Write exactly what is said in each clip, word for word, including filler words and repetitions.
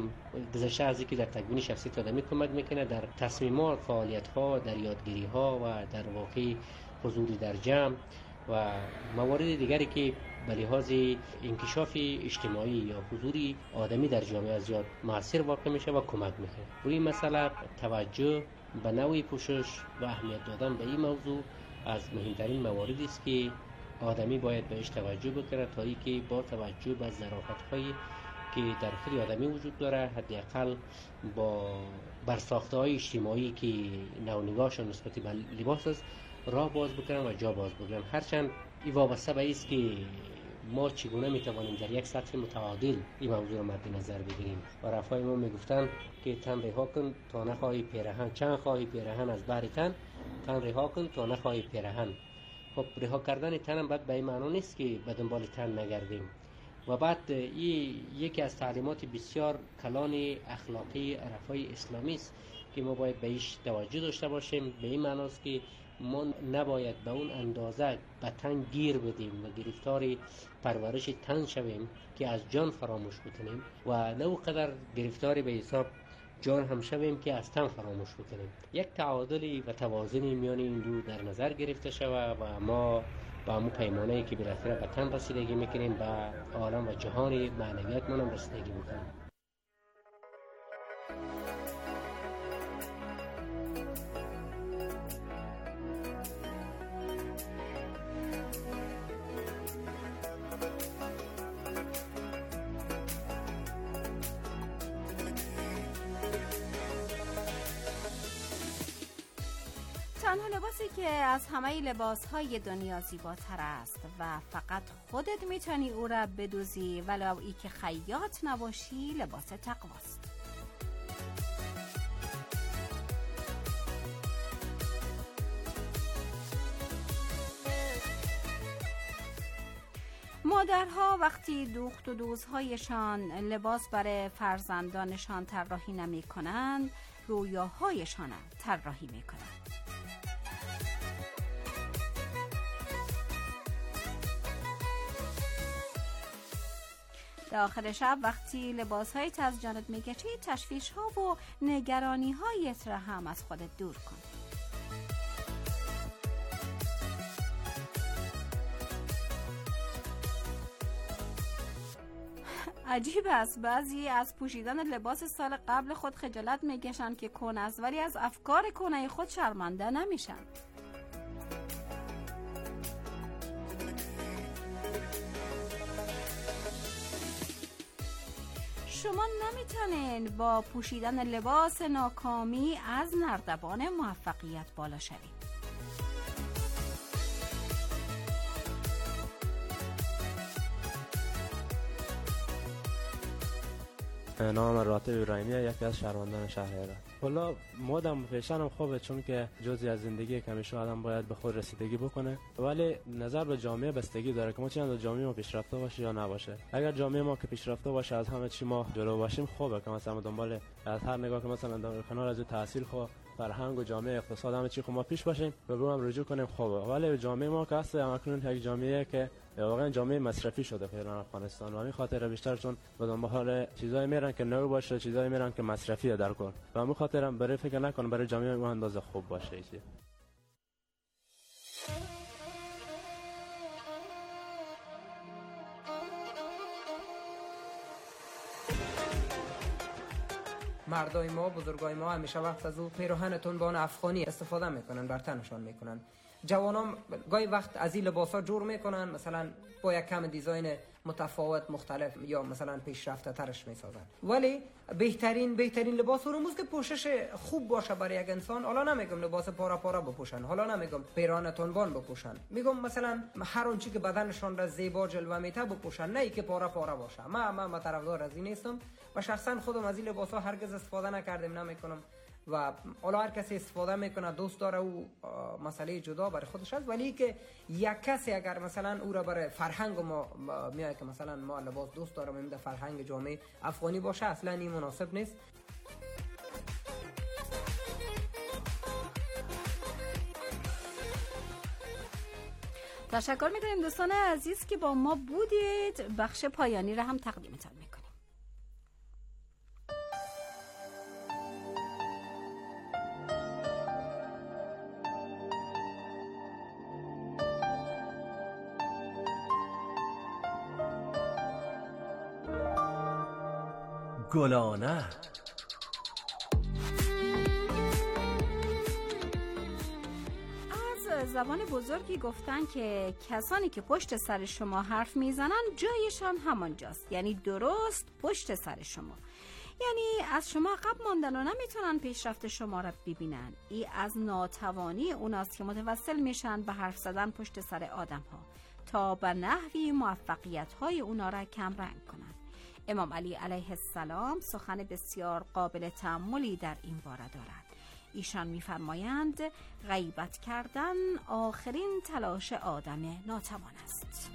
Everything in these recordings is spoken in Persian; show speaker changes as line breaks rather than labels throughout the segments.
هم گذشته از اینکه در تکوین شخصیت آدمی کمک میکنه، در تصمیمات، فعالیت‌ها، در یادگیری‌ها و در واقع حضوری در جمع و موارد دیگری که به لحاظ انکشاف اجتماعی یا حضوری آدمی در جامعه زیاد موثر واقع میشه و کمک میکنه. روی این مسئله توجه به نوع پوشش و اهمیت دادن به این موضوع از مهمترین مواردی است که آدمی باید بهش توجه بکنه تا اینکه با توجه به ظرافت‌هایی که در خود آدمی وجود داره، حداقل با برساخته‌های اجتماعی که نوع-نگاهشون نسبت به لباس است راه باز بکنن و جا باز بکنن. هرچند این وابسته به است که ما چگونه میتوانیم در یک سطح متعادل این موضوع را مد نظر بگیریم. و رفای ما میگفتن که تن رها کن تا نخواهی پیرهن، چند خواهی پیرهن از بحر تن، تن رها کن تا نخواهی پیرهن. خب رها کردن تن هم باید به این معنی نیست که به دنبال تن نگردیم. و بعد این یکی از تعلیمات بسیار کلان اخلاقی رفای اسلامی است که ما باید بهش توجه داشته باشیم. به این معنی است که ما نباید به اون اندازه به تن گیر بدیم و گرفتار پرورش تن شویم که از جان فراموش بکنیم و نه اونقدر گرفتار به حساب جان هم شویم که از تن فراموش بکنیم. یک تعادلی و توازنی میان این دو در نظر گرفته شود و ما با همون پیمانه‌ای که بالاخره به تن رسیدگی میکنیم به عالم و جهان معنویت منم رسیدگی میکنیم.
تنها لباسی که از همه لباسهای دنیا زیباتر است و فقط خودت میتونی او را بدوزی ولو ای که خیاط نباشی، لباس تقواست. مادرها وقتی دوخت و دوزهایشان لباس برای فرزندانشان طراحی نمی کنند، رویاهایشان طراحی می کنند. در آخر شب وقتی لباسهایت از جانت میگچی، تشویش ها و نگرانی هایت را هم از خودت دور کن. عجیب است بعضی از پوشیدن لباس سال قبل خود خجالت میکشند که کهنه است، ولی از افکار کهنه خود شرمنده نمیشن. شما نمیتونین با پوشیدن لباس ناکامی از نردبان موفقیت بالا شوید.
نام راتب ابراهیمی، یکی از شهروندان شهر هرات. حالا مودم فیشن هم خوبه چون که جزئی از زندگی کمیشه آدم باید به خود رسیدگی بکنه، ولی نظر به جامعه بستگی داره که ما چند جامعه ما پیشرفته باشه یا نباشه. اگر جامعه ما که پیشرفته باشه از همه چی ما جلو باشیم خوبه، که مثلا دنبال از هر نگاه که مثلا در کنار از تحصیل خو فرهنگ و جامعه اقتصاد همه چی خو ما پیش باشیم به هم رجوع کنیم خوبه. ولی جامعه ما که هست اکنون یک جامعه که واقعا جامعه مصرفی شده فعلا افغانستان و همین خاطر بیشتر چون به دنبال چیزایی میرن که نو باشه، چیزایی میرن که مصرفی در کن و همین خاطر هم برای فکر نکنم برای جامعه اون اندازه خوب باشه. ایشی
مردای ما، بزرگای ما همیشه وقت از او پیراهن تنبان افغانی استفاده میکنن، بر تنشان میکنن. جوانان گاهی وقت از این لباسا جور میکنن، مثلا با یک کم دیزاین متفاوت مختلف یا مثلا پیشرفته ترش میسازن. ولی بهترین بهترین لباس هرمز که پوشش خوب باشه برای یک انسان. حالا نمیگم لباس پارا پارا بپوشن، حالا نمیگم پیراهن تنبان بپوشن، میگم مثلا هر اون چیزی که بدنشان را زیبا جلوه میده بپوشن، نه ای که پارا پارا باشه. ما ما طرفدار از این نیستم و شخصا خودم از این لباسا هرگز استفاده نکردم، نمیکنم و حالا هر کسی استفاده میکنه دوست داره او مسئله جدا برای خودش است. ولی که یک کسی اگر مثلا او را برای فرهنگ ما میاد که مثلا ما لباس دوست دارم میده فرهنگ جامعه افغانی باشه، اصلا این مناسب نیست.
تشکر میکنیم دوستان عزیز که با ما بودید. بخش پایانی را هم تقدیمتان میکنیم.
گلانه.
زبان بزرگی گفتن که کسانی که پشت سر شما حرف میزنن جایشان همانجاست، یعنی درست پشت سر شما. یعنی از شما عقب ماندن و نمیتونن پیشرفت شما را ببینن. ای از ناتوانی اوناست که متوسل میشن به حرف زدن پشت سر آدم ها تا به نحوی موفقیت های اونا را کم رنگ کنن. امام علی علیه السلام سخن بسیار قابل تأملی در این باره دارد. ایشان می‌فرمایند غیبت کردن آخرین تلاش آدم ناتوان است.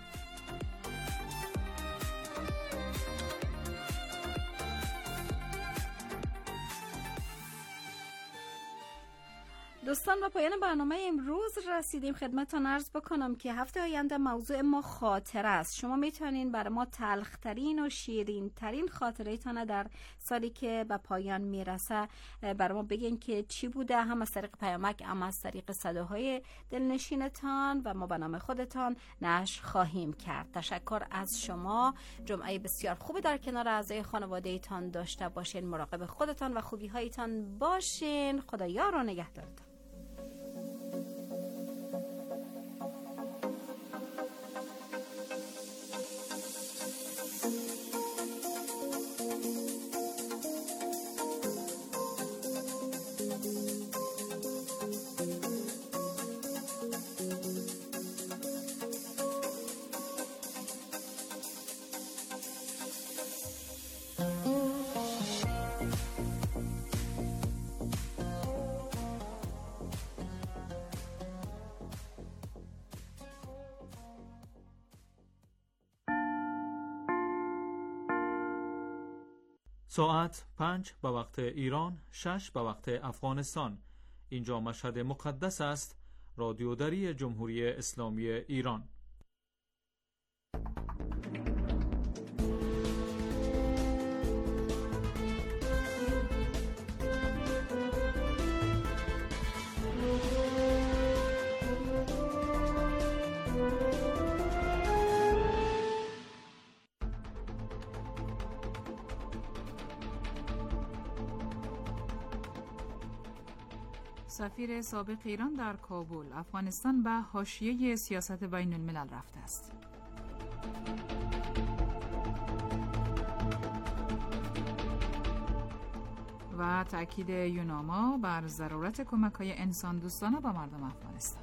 دوستان، با پایان برنامه امروز رسیدیم. خدمتتون عرض بکنم که هفته آینده موضوع ما خاطره است. شما میتونین برای ما تلخترین و شیرین ترین خاطره‌تان در سالی که به پایان میرسه برای ما بگین که چی بوده، هم از طریق پیامک هم از طریق صداهای دلنشینتان، و ما به نام خودتان نشر خواهیم کرد. تشکر از شما. جمعه بسیار خوبی در کنار اعضای خانواده‌تان داشته باشین. مراقب خودتان و خوبی‌هایتان باشین. خدا یار و نگهدارتان.
ساعت پنج به وقت ایران، شش به وقت افغانستان. اینجا مشهد مقدس است، رادیوداری جمهوری اسلامی ایران.
سفیر سابق ایران در کابل، افغانستان به حاشیه سیاست بین الملل رفته است. و تأکید یوناما بر ضرورت کمک‌های انسان دوستانه به مردم افغانستان.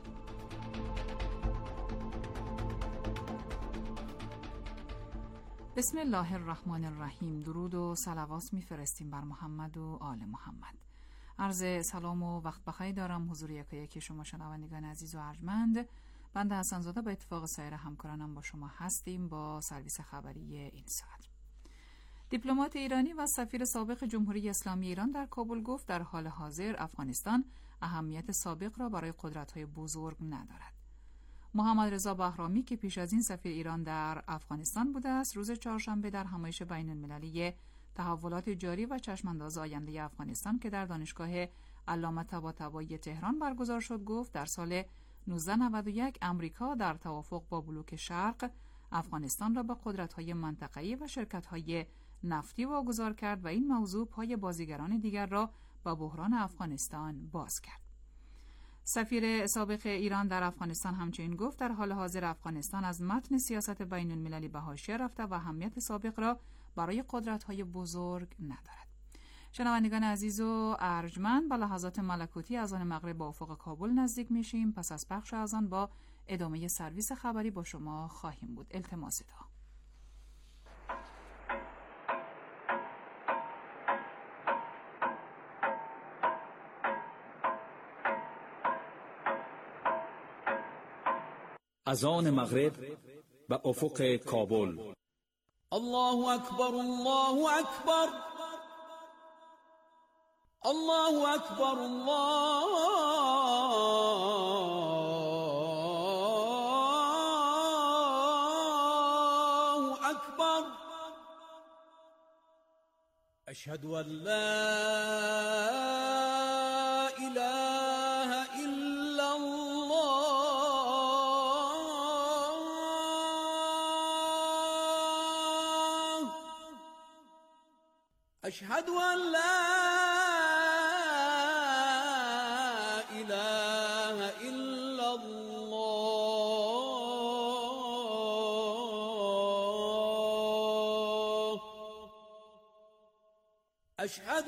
بسم الله الرحمن الرحیم. درود و صلوات می‌فرستیم بر محمد و آل محمد. عرض سلام و وقت بخیر دارم حضور یکی یکی شما شنوندگان عزیز و ارجمند. بنده حسن زاده به اتفاق سایر همکارانم با شما هستیم با سرویس خبری این ساعت. دیپلمات ایرانی و سفیر سابق جمهوری اسلامی ایران در کابل گفت در حال حاضر افغانستان اهمیت سابق را برای قدرت‌های بزرگ ندارد. محمد رضا بهرامی که پیش از این سفیر ایران در افغانستان بوده است، روز چهارشنبه در همایش بین‌المللی تحولات جاری و چشمانداز آینده افغانستان که در دانشگاه علامه طباطبایی تهران برگزار شد گفت در سال نوزده نود و یک امریکا در توافق با بلوک شرق افغانستان را به قدرت‌های منطقه‌ای و شرکت‌های نفتی واگذار کرد و این موضوع پای بازیگران دیگر را به بحران افغانستان باز کرد. سفیر سابق ایران در افغانستان همچنین گفت در حال حاضر افغانستان از متن سیاست بین المللی به حاشیه رفته و اهمیت سابق را برای قدرت‌های بزرگ ندارد. شنوندگان عزیز و ارجمند، با لحظات ملکوتی از آن مغرب با افق کابل نزدیک میشیم. پس از پخش از آن با ادامه سرویس خبری با شما خواهیم بود. التماس دعا.
از آن مغرب به افق کابل. الله اکبر، الله اکبر، الله اکبر، الله اکبر. اشهد ان لا اله الا الله. اشهد ان لا اله الا الله اشهد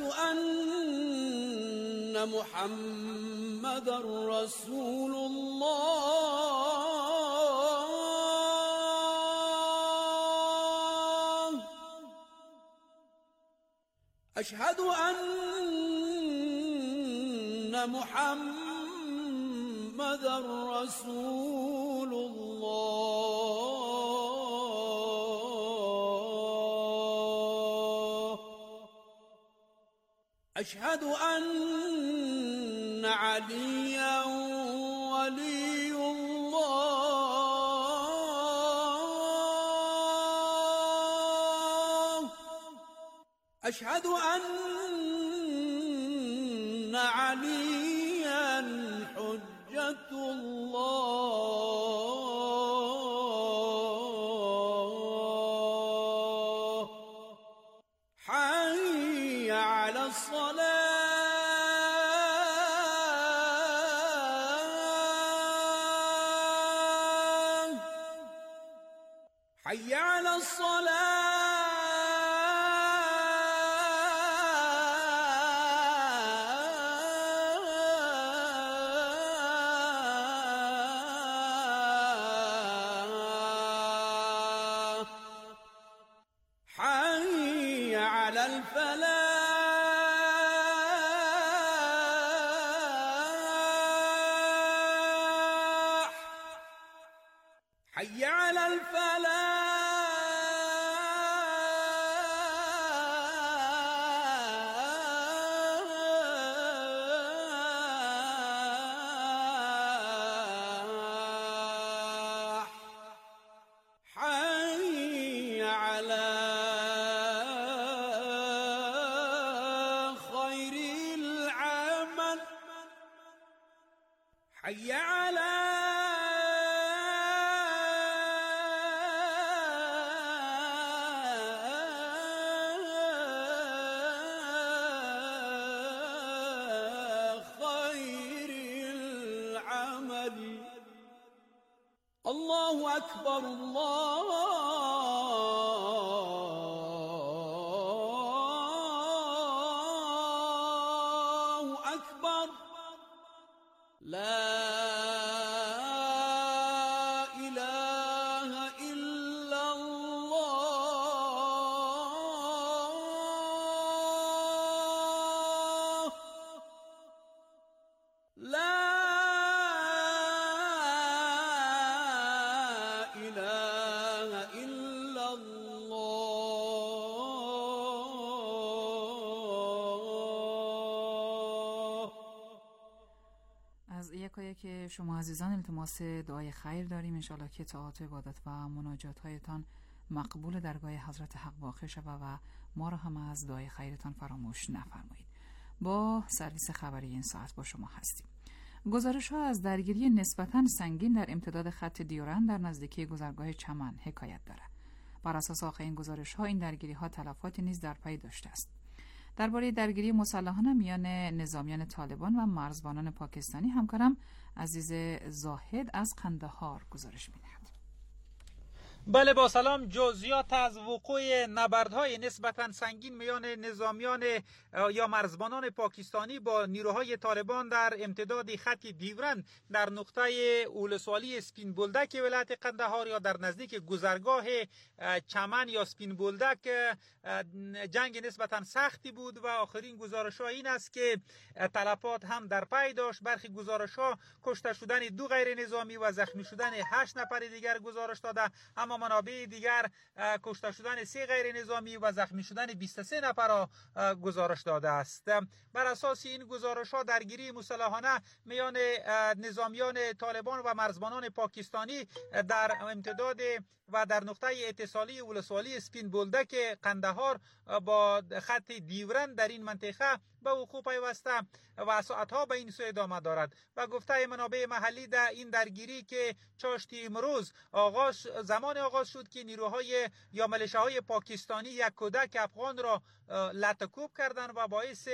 ان محمد رسول الله اشهد ان محمد رسول الله اشهد ان عليا ولي الله اشهد ان عليا حجة الله حي على الصلاة حي على الصلاة حي على الفلاح حي على الفلاح حي على خير العمل حي على خير العمل الله أكبر الله أكبر لا إله إلا الله لا إله إلا الله.
از یکایک شما عزیزان التماس دعای خیر داریم، انشاءالله که طاعات و عبادت و مناجات هایتان مقبول درگاه حضرت حق واقع شود و ما را هم از دعای خیرتان فراموش نفرمایید. با سرویس خبری این ساعت با شما هستیم. گزارش ها از درگیری نسبتاً سنگین در امتداد خط دیورند در نزدیکی گذرگاه چمن حکایت دارد. بر اساس آخرین گزارش ها این درگیری ها تلفاتی نیز در پی داشته است. درباره درگیری مسلحانه میان نظامیان طالبان و مرزبانان پاکستانی همکارم عزیز زاهد از قندهار گزارش می‌دهد.
بله با سلام. جزئیات از وقوع نبردهای نسبتاً سنگین میان نظامیان یا مرزبانان پاکستانی با نیروهای طالبان در امتداد خط دیورند در نقطه اولسوالی سپین بولدک ولایت قندهار یا در نزدیک گذرگاه چمن یا سپین بولدک جنگ نسبتاً سختی بود و آخرین گزارش ها این است که تلفات هم در پی داشت. برخی گزارش ها کشته شدن دو غیر نظامی و زخمی شدن هشت نفر دیگر گزارش داده، اما منابع دیگر کشته شدن سه غیر نظامی و زخمی شدن بیست و سه نفر را گزارش داده است. بر اساس این گزارش ها درگیری مسلحانه میان نظامیان طالبان و مرزبانان پاکستانی در امتداد و در نقطه اتصالی ولسوالی سپین بولدک قندهار با خط دیورند در این منطقه به وقوع پیوسته و ساعتها به این سو ادامه دارد و گفته منابع محلی در این درگیری که چاشتی امروز آغاز زمان آغاز شد که نیروهای یا ملیشه‌های پاکستانی یک کودک افغان را لطکوب کردند و باعث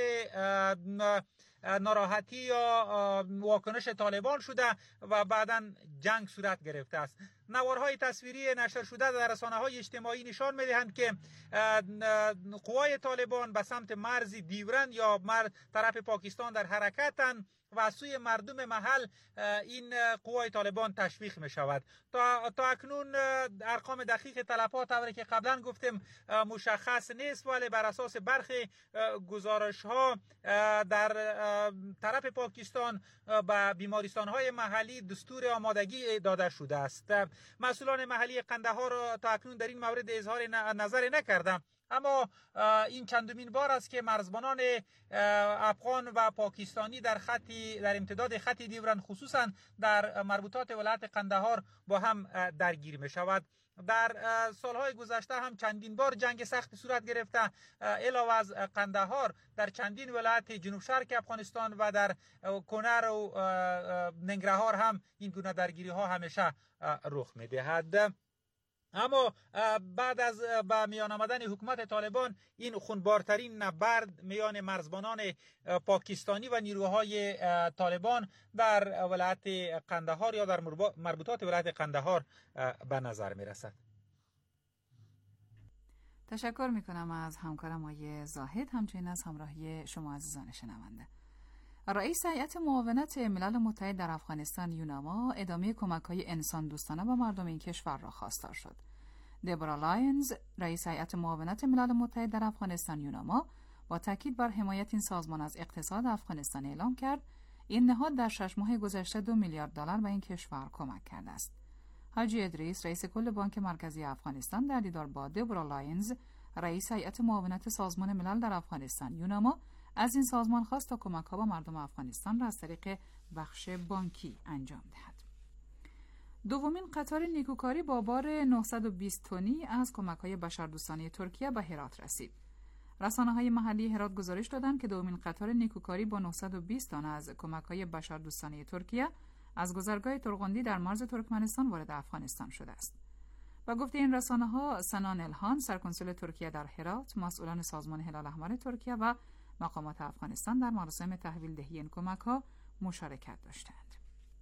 ناراحتی یا واکنش طالبان شده و بعداً جنگ صورت گرفته است. نوارهای تصویری نشر شده در رسانه‌های اجتماعی نشان می‌دهند که قوای طالبان به سمت مرز دیورند یا مرز طرف پاکستان در حرکتند و از سوی مردم محل این قوای طالبان تشویق می شود. تا, تا اکنون ارقام دقیق تلفات طوری که قبلا گفتیم مشخص نیست، ولی بر اساس برخی گزارش ها در طرف پاکستان به بیمارستان های محلی دستور آمادگی داده شده است. مسئولان محلی قندهار تا اکنون در این مورد اظهار نظر نکردند، اما این چندمین بار است که مرزبانان افغان و پاکستانی در خطی در امتداد خط دیورند خصوصا در مربوطات ولایت قندهار با هم درگیر می شود. در سالهای گذشته هم چندین بار جنگ سخت صورت گرفته. علاوه از قندهار در چندین ولایت جنوب شرق افغانستان و در کنر و ننگرهار هم این گونه درگیری ها همیشه رخ می دهد. اما بعد از به میان آمدن حکومت طالبان این خونبارترین نبرد میان مرزبانان پاکستانی و نیروهای طالبان در ولایت قندهار یا در مربوطات ولایت قندهار به نظر می رسد.
تشکر می کنم از همکارم آقای زاهد، همچنین از همراهی شما عزیزان شنونده. رئیس هیئت معاونت ملل متحد در افغانستان یوناما ادامه کمک‌های انسان دوستانه به مردم این کشور را خواستار شد. دبرا لاینز، رئیس هیئت معاونت ملل متحد در افغانستان یوناما، با تاکید بر حمایت این سازمان از اقتصاد افغانستان اعلام کرد این نهاد در شش ماه گذشته دو میلیارد دلار به این کشور کمک کرده است. حاجی ادریس، رئیس کل بانک مرکزی افغانستان، در دیدار با دبرا لاینز، رئیس هیئت معاونت سازمان ملل در افغانستان یوناما، از این سازمان خواست تا کمک‌ها به مردم افغانستان را از طریق بخش بانکی انجام دهد. دومین قطار نیکوکاری با بار نهصد و بیست تنی از کمک‌های بشردوستانه ترکیه به هرات رسید. رسانه‌های محلی هرات گزارش دادند که دومین قطار نیکوکاری با نهصد و بیست تن از کمک‌های بشردوستانه ترکیه از گذرگاه ترغندی در مرز ترکمنستان وارد افغانستان شده است. و گفته این رسانه‌ها سنان الهان، سرکنسول ترکیه در هرات، مسئولان سازمان هلال احمر ترکیه و مقامات افغانستان در مراسم تحویل دهی این کمک‌ها مشارکت داشتند.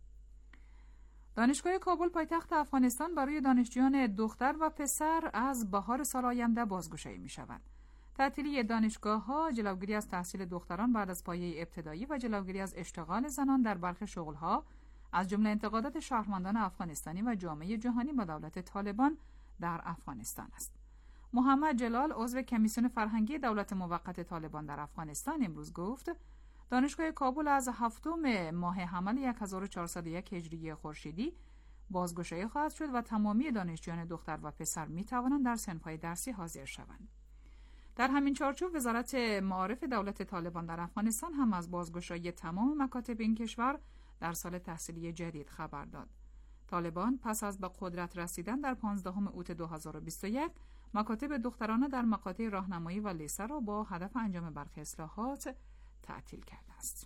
دانشگاه کابل پایتخت افغانستان برای دانشجویان دختر و پسر از بهار سال آینده بازگشایی می‌شود. تعطیلی دانشگاه‌ها، جلوگیری از تحصیل دختران بعد از پایه ابتدایی و جلوگیری از اشتغال زنان در برخی شغل‌ها از جمله انتقادات شهروندان افغانستانی و جامعه جهانی به دولت طالبان در افغانستان است. محمد جلال، عضو کمیسیون فرهنگی دولت موقت طالبان در افغانستان، امروز گفت دانشگاه کابل از هفتم ماه حمل هزار و چهارصد و یک هجری خورشیدی بازگشایی خواهد شد و تمامی دانشجویان دختر و پسر می توانند در صنف‌های درسی حاضر شوند. در همین چارچوب وزارت معارف دولت طالبان در افغانستان هم از بازگشایی تمام مکاتب این کشور در سال تحصیلی جدید خبر داد. طالبان پس از به قدرت رسیدن در پانزدهم اوت دو هزار و بیست و یک مکاتب دخترانه در مقاطع راهنمایی و لیسه را با هدف انجام برخی اصلاحات تعطیل کرده است.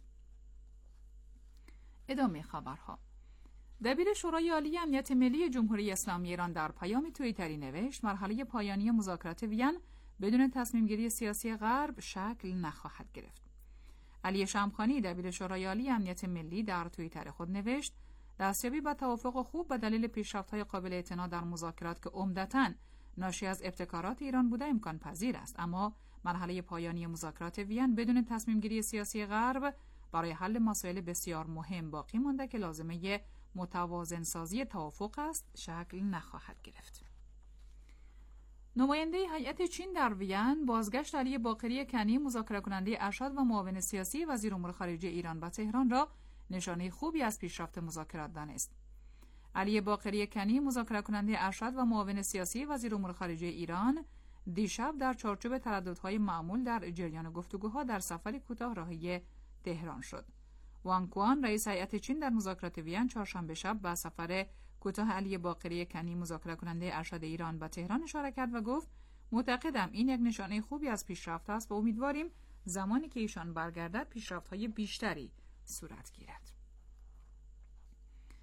ادامه خبرها. دبیر شورای عالی امنیت ملی جمهوری اسلامی ایران در پیام توییتری نوشت مرحله پایانی مذاکرات وین بدون تصمیم گیری سیاسی غرب شکل نخواهد گرفت. علی شمخانی، دبیر شورای عالی امنیت ملی، در توییتر خود نوشت دستیابی به توافق خوب به دلیل پیشرفت‌های قابل اعتنا در مذاکرات که عمدتاً ناشی از ابتکارات ایران بوده امکان پذیر است، اما مرحله پایانی مذاکرات وین بدون تصمیم گیری سیاسی غرب برای حل مسائل بسیار مهم باقی مانده که لازمه متوازن سازی توافق است شکل نخواهد گرفت. نماینده هیئت چین در وین بازگشت علی باقری کنی، مذاکره کننده ارشد و معاون سیاسی وزیر امور خارجه ایران به تهران را نشانه خوبی از پیشرفت مذاکرات دانست. علی باقری کنی، مذاکره کننده ارشد و معاون سیاسی وزیر امور خارجه ایران، دیشب در چارچوب ترددهای معمول در جریان گفتگوها در سفری کوتاه راهی تهران شد. وانگ کوان، رئیس هیئت چین در مذاکرات وین، چهارشنبه شب به سفر کوتاه علی باقری کنی، مذاکره کننده ارشد ایران به تهران اشاره کرد و گفت معتقدم این یک نشانه خوبی از پیشرفت است و امیدواریم زمانی که ایشان برگردد پیشرفت‌های بیشتری صورت گیرد.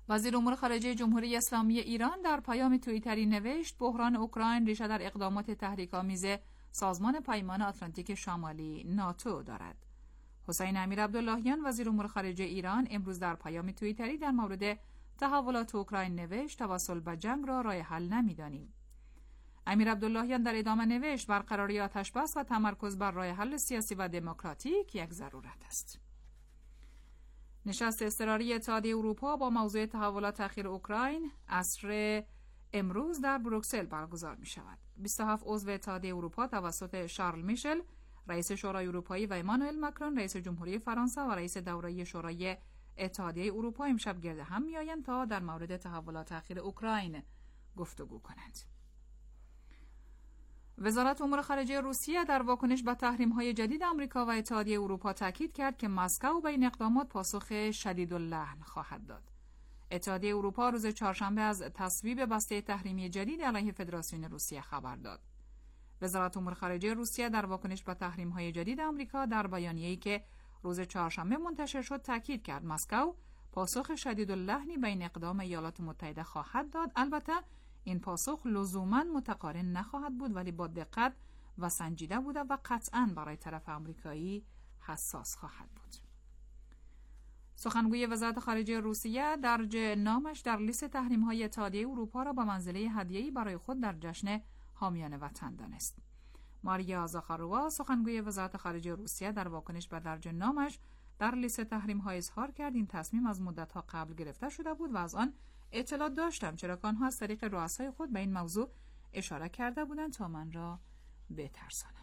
وزیر امور خارجه جمهوری اسلامی ایران در پیام توییتری نوشت بحران اوکراین ریشه در اقدامات تحریک‌آمیز سازمان پیمان آتلانتیک شمالی ناتو دارد. حسین امیر عبداللهیان وزیر امور خارجه ایران امروز در پیام توییتری در مورد تحولات اوکراین نوشت توسل به جنگ را راه حل نمی‌دانیم. امیر عبداللهیان در ادامه نوشت برقراری آتش‌بس و تمرکز بر راه حل سیاسی و دموکراتیک یک ضرورت است. نشست اضطراری اتحادیه اروپا با موضوع تحولات اخیر اوکراین عصر امروز در بروکسل برگزار می شود. بیست و هفت عضو اتحادیه اروپا توسط شارل میشل رئیس شورای اروپایی و ایمانوئل ماکرون رئیس جمهوری فرانسه و رئیس دوره‌ای شورای اتحادیه اروپا امشب گرد هم میآیند تا در مورد تحولات اخیر اوکراین گفتگو کنند. وزارت امور خارجه روسیه در واکنش به تحریم‌های جدید آمریکا و اتحادیه اروپا تاکید کرد که مسکو به این اقدامات پاسخ شدیداللحن خواهد داد. اتحادیه اروپا روز چهارشنبه از تصویب بسته تحریمی جدید علیه فدراسیون روسیه خبر داد. وزارت امور خارجه روسیه در واکنش به تحریم‌های جدید آمریکا در بیانیه‌ای که روز چهارشنبه منتشر شد تاکید کرد مسکو پاسخ شدیداللحنی به این اقدام ایالات متحده خواهد داد. البته این پاسخ لزوماً متقارن نخواهد بود ولی با دقت و سنجیده بوده و قطعاً برای طرف آمریکایی حساس خواهد بود. سخنگوی وزارت خارجه روسیه درج نامش در لیست تحریم‌های اتحادیه اروپا را به منزله هدیه‌ای برای خود در جشن حامیان وطن دانست. ماریا زاخاروا سخنگوی وزارت خارجه روسیه در واکنش به درج نامش در لیست تحریم‌ها اظهار کرد این تصمیم از مدت‌ها قبل گرفته شده بود و از آن اطلاع داشتم چرا که آنها از طریق رؤسای خود به این موضوع اشاره کرده بودند تا من را بترسانند.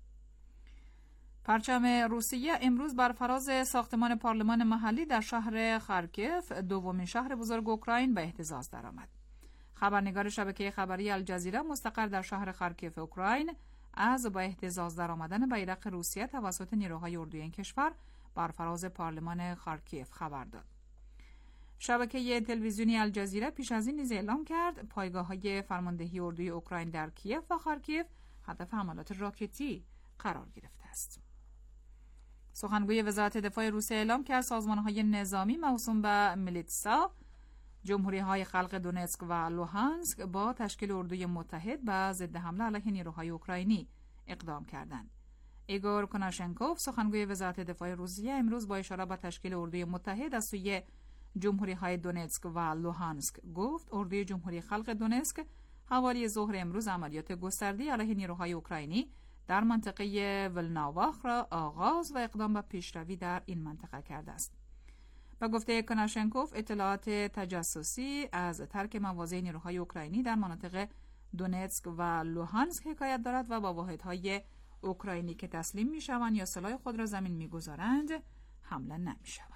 پرچم روسیه امروز بر فراز ساختمان پارلمان محلی در شهر خارکیف دومین شهر بزرگ اوکراین به اهتزاز درآمد. خبرنگار شبکه خبری الجزیره مستقر در شهر خارکیف اوکراین از با اهتزاز درآمدن بیرق روسیه توسط نیروهای اردوی این کشور بر فراز پارلمان خارکیف خبر داد. شبکه تلویزیونی الجزیره پیش از این نیز اعلام کرد پایگاه‌های فرماندهی اردوی اوکراین در کیف و خارکیف هدف حملات راکتی قرار گرفته است. سخنگوی وزارت دفاع روسیه اعلام کرد سازمان‌های نظامی موسوم به میلیتسا جمهوری‌های خلق دونتسک و لوهانسک با تشکیل اردوی متحد به ضد حمله علیه نیروهای اوکراینی اقدام کردند. ایگور کناشنکوف سخنگوی وزارت دفاع روسیه امروز با اشاره به تشکیل اردوی متحد از سوی جمهوری‌های دونتسک و لوهانسک گفت اردوی جمهوری خلق دونتسک حوالی ظهر امروز عملیات گسترده علیه نیروهای اوکراینی در منطقه ولناواخ را آغاز و اقدام به پیشروی در این منطقه کرده است. با گفته کناشنکوف اطلاعات تجسسی از ترک مواضع نیروهای اوکراینی در مناطق دونتسک و لوهانسک حکایت دارد و با واحدهای اوکراینی که تسلیم می‌شوند یا سلاح خود را زمین می‌گذارند حمله نمی‌شود.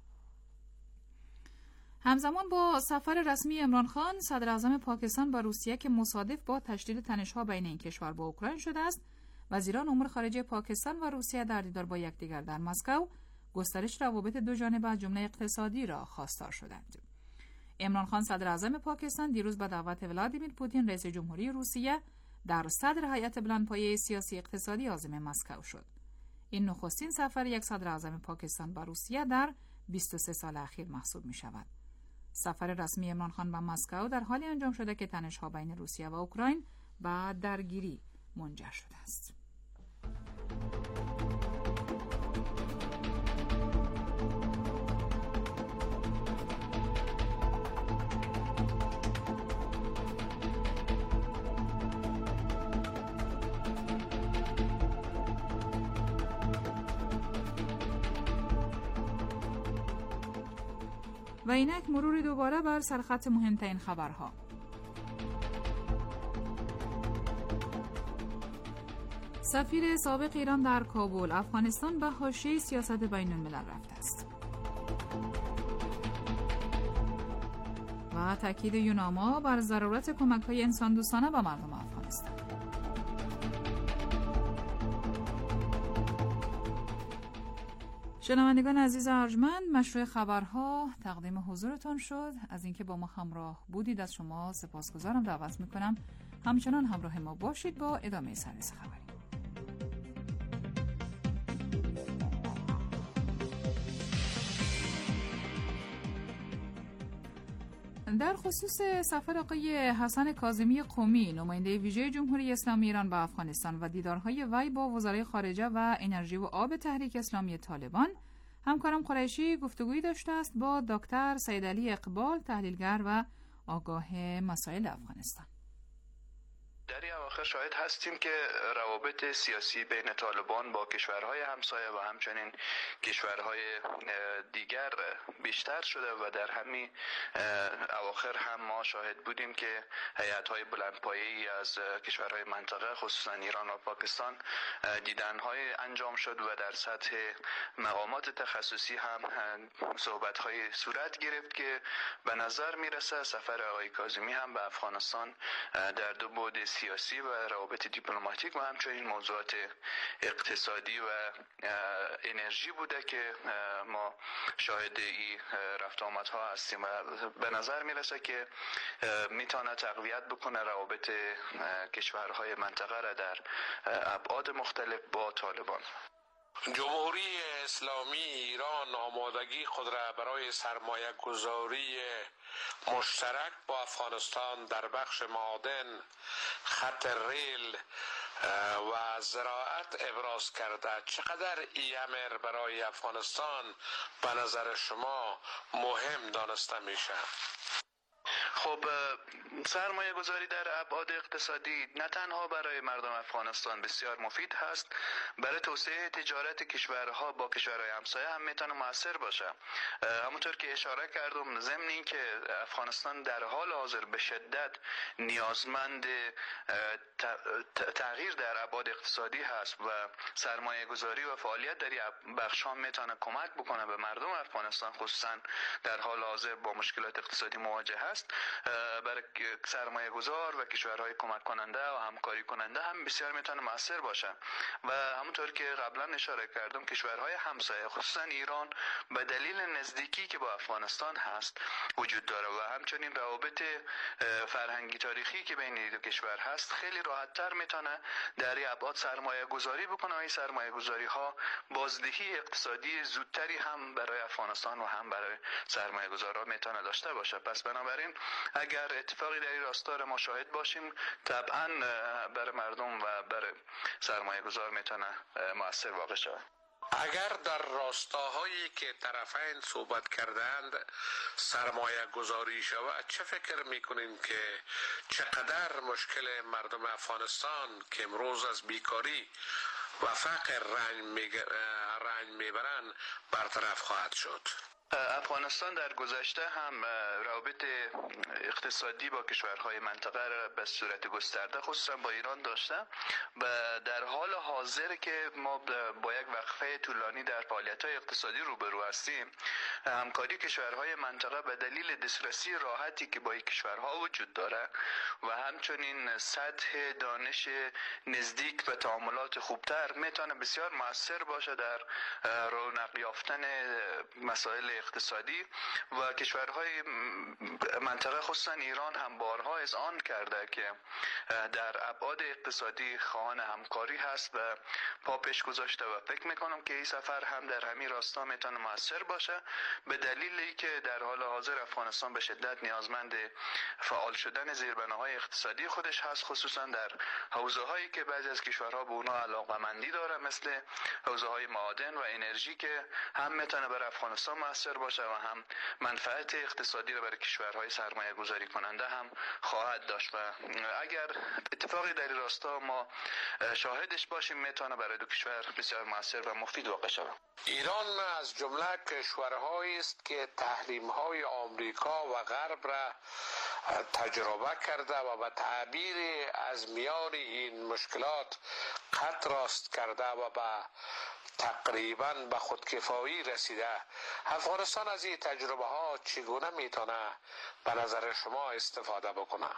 همزمان با سفر رسمی عمران خان صدر اعظم پاکستان با روسیه که مصادف با تشدید تنش‌ها بین این کشور با اوکراین شده است، وزیران امور خارجه پاکستان و روسیه در دیدار با یکدیگر در مسکو گسترش روابط دو جانبه از جمله اقتصادی را خواستار شدند. عمران خان صدر اعظم پاکستان دیروز به دعوت ولادیمیر پوتین رئیس جمهوری روسیه در صدر هیئت بلندپایه سیاسی اقتصادی عازم مسکو شد. این نخستین سفر یک صدر اعظم پاکستان به روسیه در بیست و سه سال اخیر محسوب می شود. سفر رسمی عمران خان به مسکو در حالی انجام شده که تنش‌ها بین روسیه و اوکراین به درگیری منجر شده است. و اینک مرور دوباره بر سرخط مهمترین خبرها. سفیر سابق ایران در کابل، افغانستان به حاشیه سیاست بین الملل رفته است. و تاکید یوناما بر ضرورت کمک‌های انسان دوستانه به مردم افغانستان. شنوندگان عزیز ارجمند، مشروع خبرها تقدیم حضورتان شد. از اینکه با ما همراه بودید از شما سپاسگزارم. دعوت میکنم همچنان همراه ما باشید با ادامه سرویس خبری. در خصوص سفر آقای حسن کاظمی قمی نماینده ویژه جمهوری اسلامی ایران به افغانستان و دیدارهای وی با وزرای خارجه و انرژی و آب تحریک اسلامی طالبان، همکارم قریشی گفتگویی داشته است با دکتر سیدعلی اقبال، تحلیلگر و آگاه مسائل افغانستان.
در این اواخر شاهد هستیم که روابط سیاسی بین طالبان با کشورهای همسایه و همچنین کشورهای دیگر بیشتر شده و در همین اواخر هم ما شاهد بودیم که هیئت‌های بلندپایه‌ای از کشورهای منطقه خصوصا ایران و پاکستان دیدن‌های انجام شد و در سطح مقامات تخصصی هم صحبت‌های صورت گرفت که به نظر میرسه سفر آقای کاظمی هم به افغانستان در دو بعد سیاسی و روابط دیپلماتیک و همچنین موضوعات اقتصادی و انرژی بوده که ما شاهد این رفت آمدها هستیم و به نظر میرسه که میتونه تقویت بکنه روابط کشورهای منطقه را در ابعاد مختلف با طالبان.
جمهوری اسلامی ایران آمادگی خود را برای سرمایه گذاری مشترک با افغانستان در بخش معادن، خط ریل و زراعت ابراز کرده. چقدر این امر برای افغانستان به نظر شما مهم دانسته میشه؟
خب سرمایه گذاری در ابعاد اقتصادی نه تنها برای مردم افغانستان بسیار مفید هست، برای توسعه تجارت کشورها با کشورهای همسایه هم میتونه موثر باشه. همونطور که اشاره کردم، ضمن این که افغانستان در حال حاضر به شدت نیازمند تغییر در ابعاد اقتصادی هست و سرمایه گذاری و فعالیت در این بخش ها میتونه کمک بکنه به مردم افغانستان، خصوصا در حال حاضر با مشکلات اقتصادی مواجه هست. برای سرمایه گذار و کشورهای کمک کننده و همکاری کننده هم بسیار میتونه مؤثر باشه و همونطور که قبلا اشاره کردم کشورهای همسایه خصوصا ایران به دلیل نزدیکی که با افغانستان هست وجود داره و همچنین روابط فرهنگی تاریخی که بین این دو کشور هست خیلی راحت‌تر میتونه در این ابعاد سرمایه گذاری بکنه و این سرمایه گذاری ها بازدهی اقتصادی زودتری هم برای افغانستان و هم برای سرمایه گذاران میتونه داشته باشه. پس بنابراین اگر اتفاقی در این راستا را ما شاهد باشیم طبعا برای مردم و برای سرمایه گذار میتونه مؤثر واقع شود.
اگر در راستاهایی که طرفین صحبت کردند سرمایه گذاری شود، چه فکر میکنین که چقدر مشکل مردم افغانستان که امروز از بیکاری و فقر رنج میبرند برطرف خواهد شد؟
افغانستان در گذشته هم روابط اقتصادی با کشورهای منطقه را به صورت گسترده خصوصا با ایران داشته و در حال حاضر که ما با یک وقفه طولانی در فعالیت‌های اقتصادی روبرو هستیم، همکاری کشورهای منطقه به دلیل دسترسی راحتی که با این کشورها وجود داره و همچنین سطح دانش نزدیک و تعاملات خوبتر میتونه بسیار مؤثر باشه در رونق یافتن مسائل اقتصادی و کشورهای منطقه خصوصا ایران هم بارها اذعان کرده که در ابعاد اقتصادی خواهان همکاری هست و پا پیش گذاشته و فکر میکنم که این سفر هم در همین راستا میتونه موثر باشه به دلیلی که در حال حاضر افغانستان به شدت نیازمند فعال شدن زیربناهای اقتصادی خودش هست، خصوصا در حوزه هایی که بعضی از کشورها به اونها علاقه‌مندی داره مثل حوزه های معادن و انرژی که هم میتونه برای افغانستان موثر باشه و هم منفعت اقتصادی رو برای کشورهای سرمایه گذاری کننده هم خواهد داشت و اگر اتفاقی در این راستا ما شاهدش باشیم میتونه برای دو کشور بسیار موثر و مفید واقع شود.
ایران از جمله کشورهایی است که تحریم‌های آمریکا و غرب را تجربه کرده و به تعبیر از میان این مشکلات قد راست کرده و به تقریبا به خودکفایی رسیده. افغانستان از این تجربه ها چگونه میتونه به نظر شما استفاده بکنه؟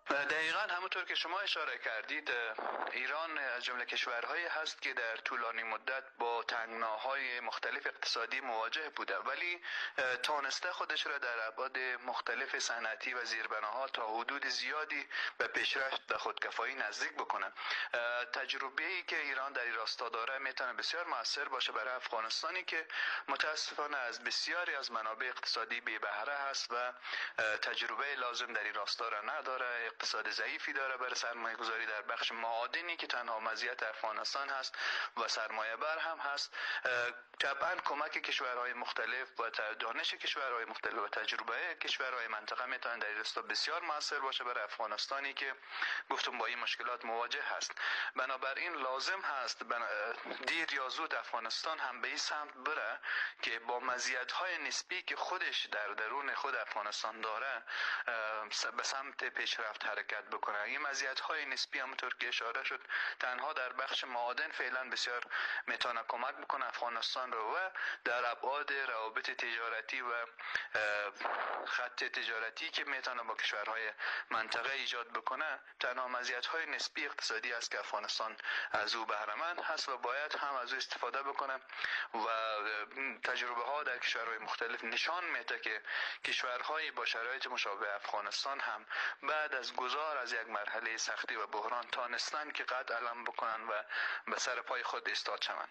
دقیقاً همونطور که شما اشاره کردید، ایران از جمله کشورهایی هست که در طولانی مدت با تنگناهای مختلف اقتصادی مواجه بوده، ولی تانسته خودش را در ابعاد مختلف صنعتی و زیربناها تا حدود زیادی به پیشرفت و خودکفایی نزدیک بکنه. تجربه‌ای که ایران در این راستا داره میتونه بسیار موثر باشه برای افغانستانی که متاسفانه از بسیاری از منابع اقتصادی بی بهره هست و تجربه لازم در این راستا را نداره، اقتصاد ضعیفی داره برای سرمایه گذاری در بخش معادنی که تنها مزیت افغانستان هست و سرمایه بر هم هست. طبعا کمک کشورهای مختلف و دانش کشورهای مختلف و تجربه کشورهای منطقه میتونه در این راستا بسیار موثر باشه برای افغانستانی که گفتم با این مشکلات مواجه هست. بنابراین لازم هست دیر یا زود افغانستان هم به این سمت بره که با مزیت‌های نسبی که خودش در درون خود افغانستان داره به سمت پیشرفت حرکت بکنه. این مزیت‌های نسبی همونطور که اشاره شد تنها در بخش معادن فعلا بسیار میتونه کمک بکنه افغانستان رو و در ابعاد روابط تجارتی و خط تجارتی که میتونه با کشورهای منطقه ایجاد بکنه تنها مزیت‌های نسبی اقتصادی است که افغانستان از او بهره مند هست و باید هم از او استفاده بکنه و تجربه ها در کشورهای مختلف نشان میده که کشورهای با شرایط مشابه افغانستان هم بعد از گذار از یک مرحله سختی و بحران تانستن که قد علم بکنن و به سر پای خود ایستاد شوند.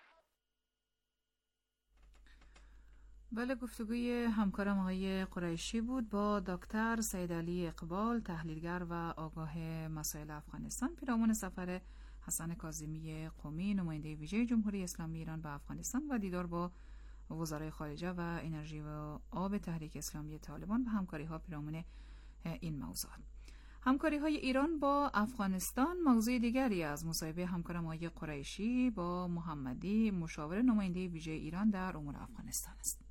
بله، گفتگوی همکارم آقای قریشی بود با دکتر سید علی اقبال، تحلیلگر و آگاه مسائل افغانستان، پیرامون سفر حسن کاظمی قمی نماینده ویژه جمهوری اسلامی ایران به افغانستان و دیدار با وزرای خارجه و انرژی و آب تحریک اسلامی طالبان و همکاری ها پیرامون این موضوع. همکاری های ایران با افغانستان موضوع دیگری از مصاحبه همکارم آقای قریشی با محمدی، مشاور نماینده ویژه ایران در امور افغانستان است.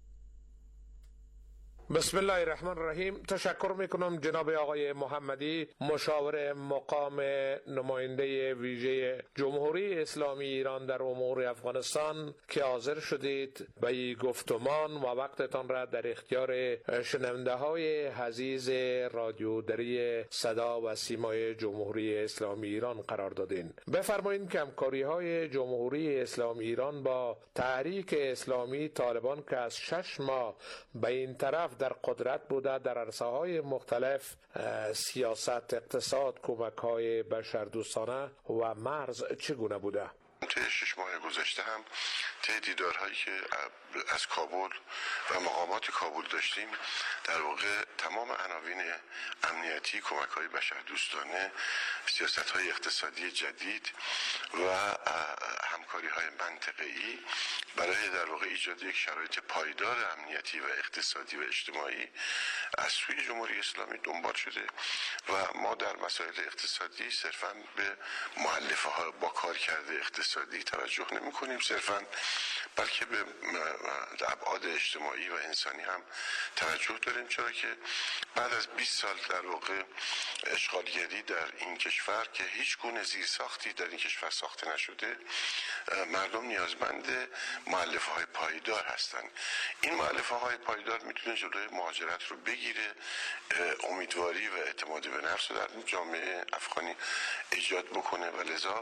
بسم الله الرحمن الرحیم. تشکر میکنم جناب آقای محمدی، مشاور مقام نماینده ویژه جمهوری اسلامی ایران در امور افغانستان که حاضر شدید به گفتمان و وقتتان را در اختیار شنونده های عزیز رادیو دری صدا و سیمای جمهوری اسلامی ایران قرار دادین. بفرمایید که همکاری های جمهوری اسلامی ایران با تحریک اسلامی طالبان که از شش ماه به این طرف در قدرت بوده در عرصه‌های مختلف سیاست، اقتصاد، کمک‌های بشردوستانه و مرز چگونه بوده؟
طی شش ماه گذشته هم طی دیدارهایی که از کابل و مقامات کابل داشتیم در واقع تمام عناوین امنیتی، کمک‌های بشردوستانه، سیاست‌های اقتصادی جدید و همکاری‌های منطقه‌ای برای در واقع ایجاد یک شرایط پایدار امنیتی و اقتصادی و اجتماعی از سوی جمهوری اسلامی دنبال شده و ما در مسائل اقتصادی صرفاً به مؤلفه‌ها با کار کرده اقتصادی توجه نمی‌کنیم صرفاً، بلکه به ابعاد اجتماعی و انسانی هم توجه داریم، چرا که بعد از بیست سال در واقع اشغالگری در این کشور که هیچ گونه زیرساختی در این کشور ساخته نشده، مردم نیازمند مؤلفه‌های پایدار هستند. این مؤلفه‌های پایدار میتونه جلوی مهاجرت رو بگیره، امیدواری و اعتماد به نفس رو در جامعه افغانی ایجاد بکنه و لذا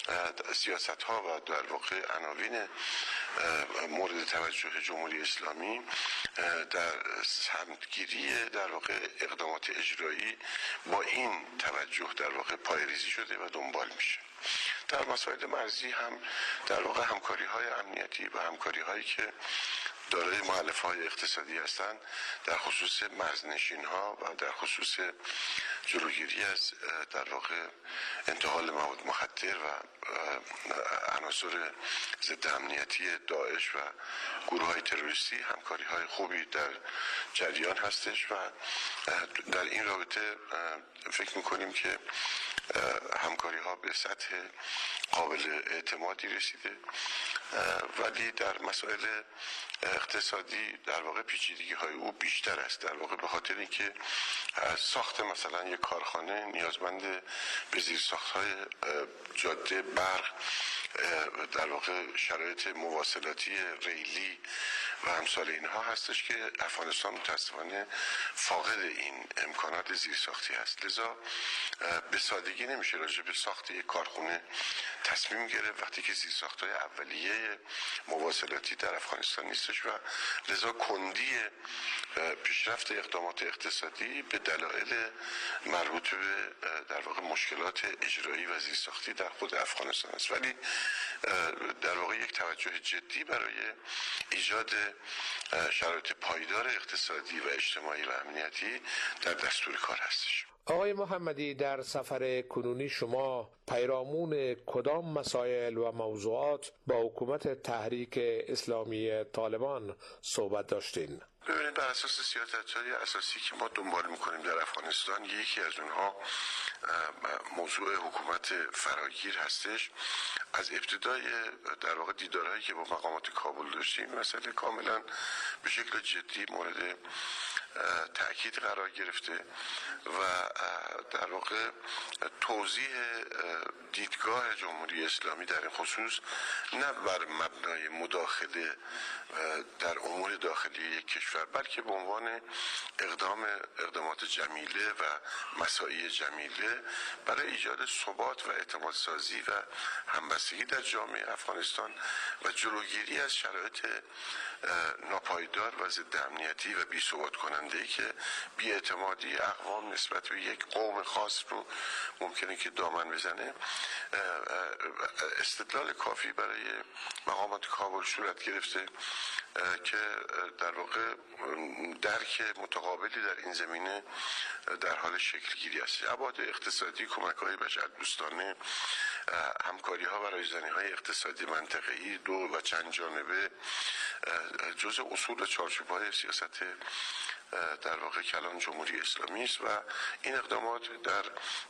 سیاست‌ها و در واقع عناوین مورد توجه جمهوری اسلامی در سمتگیری در واقع اقدامات اجرایی با این توجه در واقع پایه‌ریزی شده و دنبال میشه. در مسائل مرزی هم در واقع همکاری های امنیتی و همکاری هایی که دارای مؤلفه های اقتصادی هستند در خصوص مرزنشین ها و در خصوص جلوگیری از در واقع انتقال مواد مخدر و عناصر ضد امنیتی داعش و گروه های تروریستی همکاری های خوبی در جریان هستش و در این رابطه فکر میکنیم که همکاری ها به سطح قابل اعتمادی رسیده، ولی در مسائل اقتصادی در واقع پیچیدگی های او بیشتر است، در واقع به خاطر اینکه ساخت مثلا یک کارخانه نیازمند به زیرساخت های جاده، برق، در واقع شرایط مواصلاتی ریلی و امثال اینها هستش که افغانستان متاسفانه فاقد این امکانات زیرساختی هست. لذا به سادگی نمیشه راجع به ساخت یک کارخونه تصمیم گرفت وقتی که زیرساخت‌های اولیه مواصلاتی در افغانستان نیستش و لذا کندی پیشرفت اقدامات اقتصادی به دلایل مربوط به در واقع مشکلات اجرایی و زیرساختی در خود افغانستان است. ولی در واقع یک توجه جدی برای ایجاد شرایط پایدار اقتصادی و اجتماعی و امنیتی در دستور کار هستش.
آقای محمدی، در سفر کنونی شما پیرامون کدام مسائل و موضوعات با حکومت تحریک اسلامی طالبان صحبت داشتین؟
ببینید، بر اساس سیاست‌های اساسی که ما دنبال می‌کنیم در افغانستان، یکی از اونها موضوع حکومت فراگیر هستش. از ابتدای در واقع دیدارهایی که با مقامات کابل داشتیم، مسئله کاملا به شکل جدی مورد تأکید قرار گرفته و در واقع توضیح دیدگاه جمهوری اسلامی در این خصوص نه بر مبنای مداخله در امور داخلی یک کشور، بلکه به عنوان اقدام اقدامات جمیله و مساعی جمیله برای ایجاد ثبات و اعتماد سازی و همبستگی در جامعه افغانستان و جلوگیری از شرایط ناپایدار و ضد امنیتی و بی ثبات کننده‌ای که بی‌اعتمادی اقوام نسبت به یک قوم خاص رو ممکنه که دامن بزنه، استدلال کافی برای مقامات کابل صورت گرفته که در واقع درک متقابلی در این زمینه در حال شکل گیری است. ابعاد اقتصادی، کمک‌های بشردوستانه، همکاری‌ها و رایزنی‌های اقتصادی منطقه‌ای دو و چند جانبه جزء اصول و چارچوب‌های سیاست در واقع کلان جمهوری اسلامی است و این اقدامات در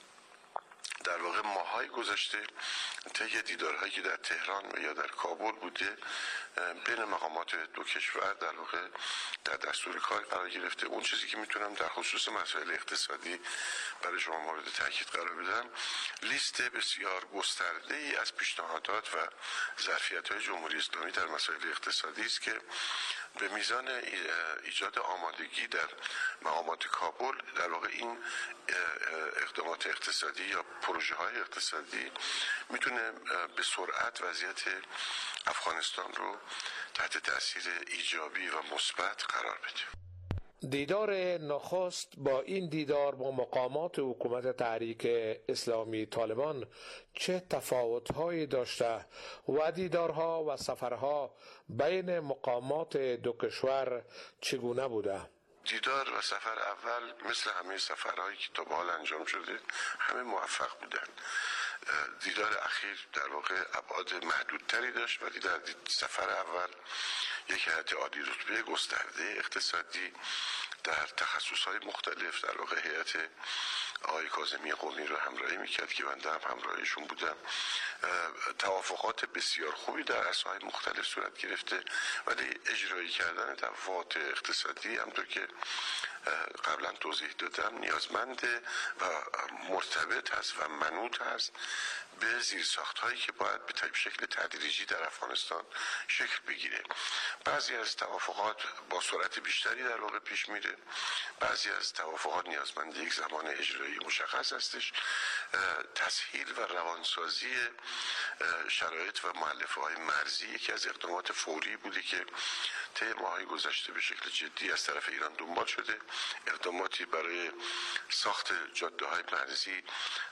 در واقع ماهای گذشته طی دیدارهایی که در تهران و یا در کابل بوده بین مقامات دو کشور در واقع در دستور کار قرار گرفته. اون چیزی که میتونم در خصوص مسائل اقتصادی برای شما مورد تاکید قرار بدم، لیست بسیار گسترده ای از پیشنهادات و ظرفیت‌های جمهوری اسلامی در مسائل اقتصادی است که به میزان ایجاد آمادگی در مقامات کابل در واقع این اقدامات اقتصادی یا پروژه های اقتصادی میتونه به سرعت وضعیت افغانستان رو تحت تاثیر ایجابی و مثبت قرار بده.
دیدار نخست با این دیدار با مقامات حکومت تحریک اسلامی طالبان چه تفاوت‌هایی داشته و دیدارها و سفرها بین مقامات دو کشور چگونه بوده؟
دیدار و سفر اول مثل همه سفرهایی که تا به حال انجام شده همه موفق بودن. دیدار اخیر در واقع ابعاد محدودتری داشت ولی در سفر اول یک هیئت عالی رتبه گسترده اقتصادی در تخصصهای مختلف در واقع هیئت آقای کاظمی قمی رو همراهی میکرد که بنده هم همراهیشون بودم. توافقات بسیار خوبی در عرصه‌های مختلف صورت گرفته ولی اجرایی کردن توافقات اقتصادی همونطور که قبلا توضیح دادم نیازمند و مرتبط هست و منوط هست به زیرساخت‌هایی که باید به شکل تدریجی در افغانستان شکل بگیره. بعضی از توافقات با سرعت بیشتری در واقع پیش میره، بعضی از توافقات نیازمند یک زمان اجرایی مشخص هستش. تسهیل و روانسازی شرایط و مؤلفه‌های مرزی یکی از اقدامات فوری بوده که طی ماه‌های گذشته به شکل جدی از طرف ایران دنبال شده. اقداماتی برای ساخت جاده‌های مرزی،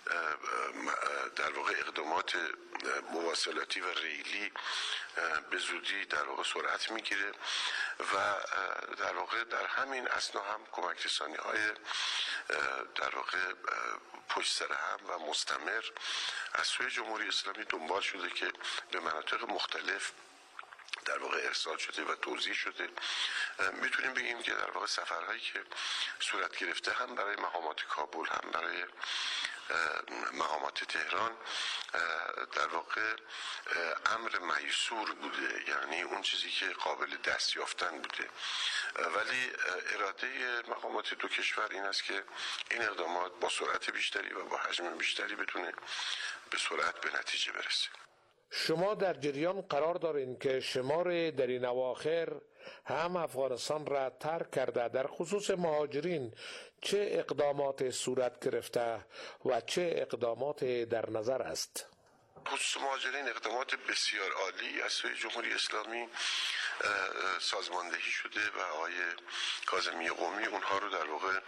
در واقع اقدامات مواصلاتی و ریلی به زودی در واقع سرعت میگیره و در واقع در همین اثنا هم کمک رسانی‌های در واقع پشت سر هم و مستمر از سوی جمهوری اسلامی دنبال شده که به مناطق مختلف در واقع ارسال شده و توزیع شده. میتونیم بگیم که در واقع سفرهایی که صورت گرفته هم برای مقامات کابل هم برای مقامات تهران در واقع امر میسور بوده، یعنی اون چیزی که قابل دست یافتن بوده، ولی اراده مقامات دو کشور این است که این اقدامات با سرعت بیشتری و با حجم بیشتری بتونه به سرعت به نتیجه برسه.
شما در جریان قرار دارین که شمار در این اواخر هم افغانستان را ترک کرده در خصوص مهاجرین چه اقدامات صورت گرفته و چه اقدامات در نظر است؟
خصوص مهاجرین اقدامات بسیار عالی از سوی جمهوری اسلامی سازماندهی شده و آقای کاظمی قومی اونها رو در واقع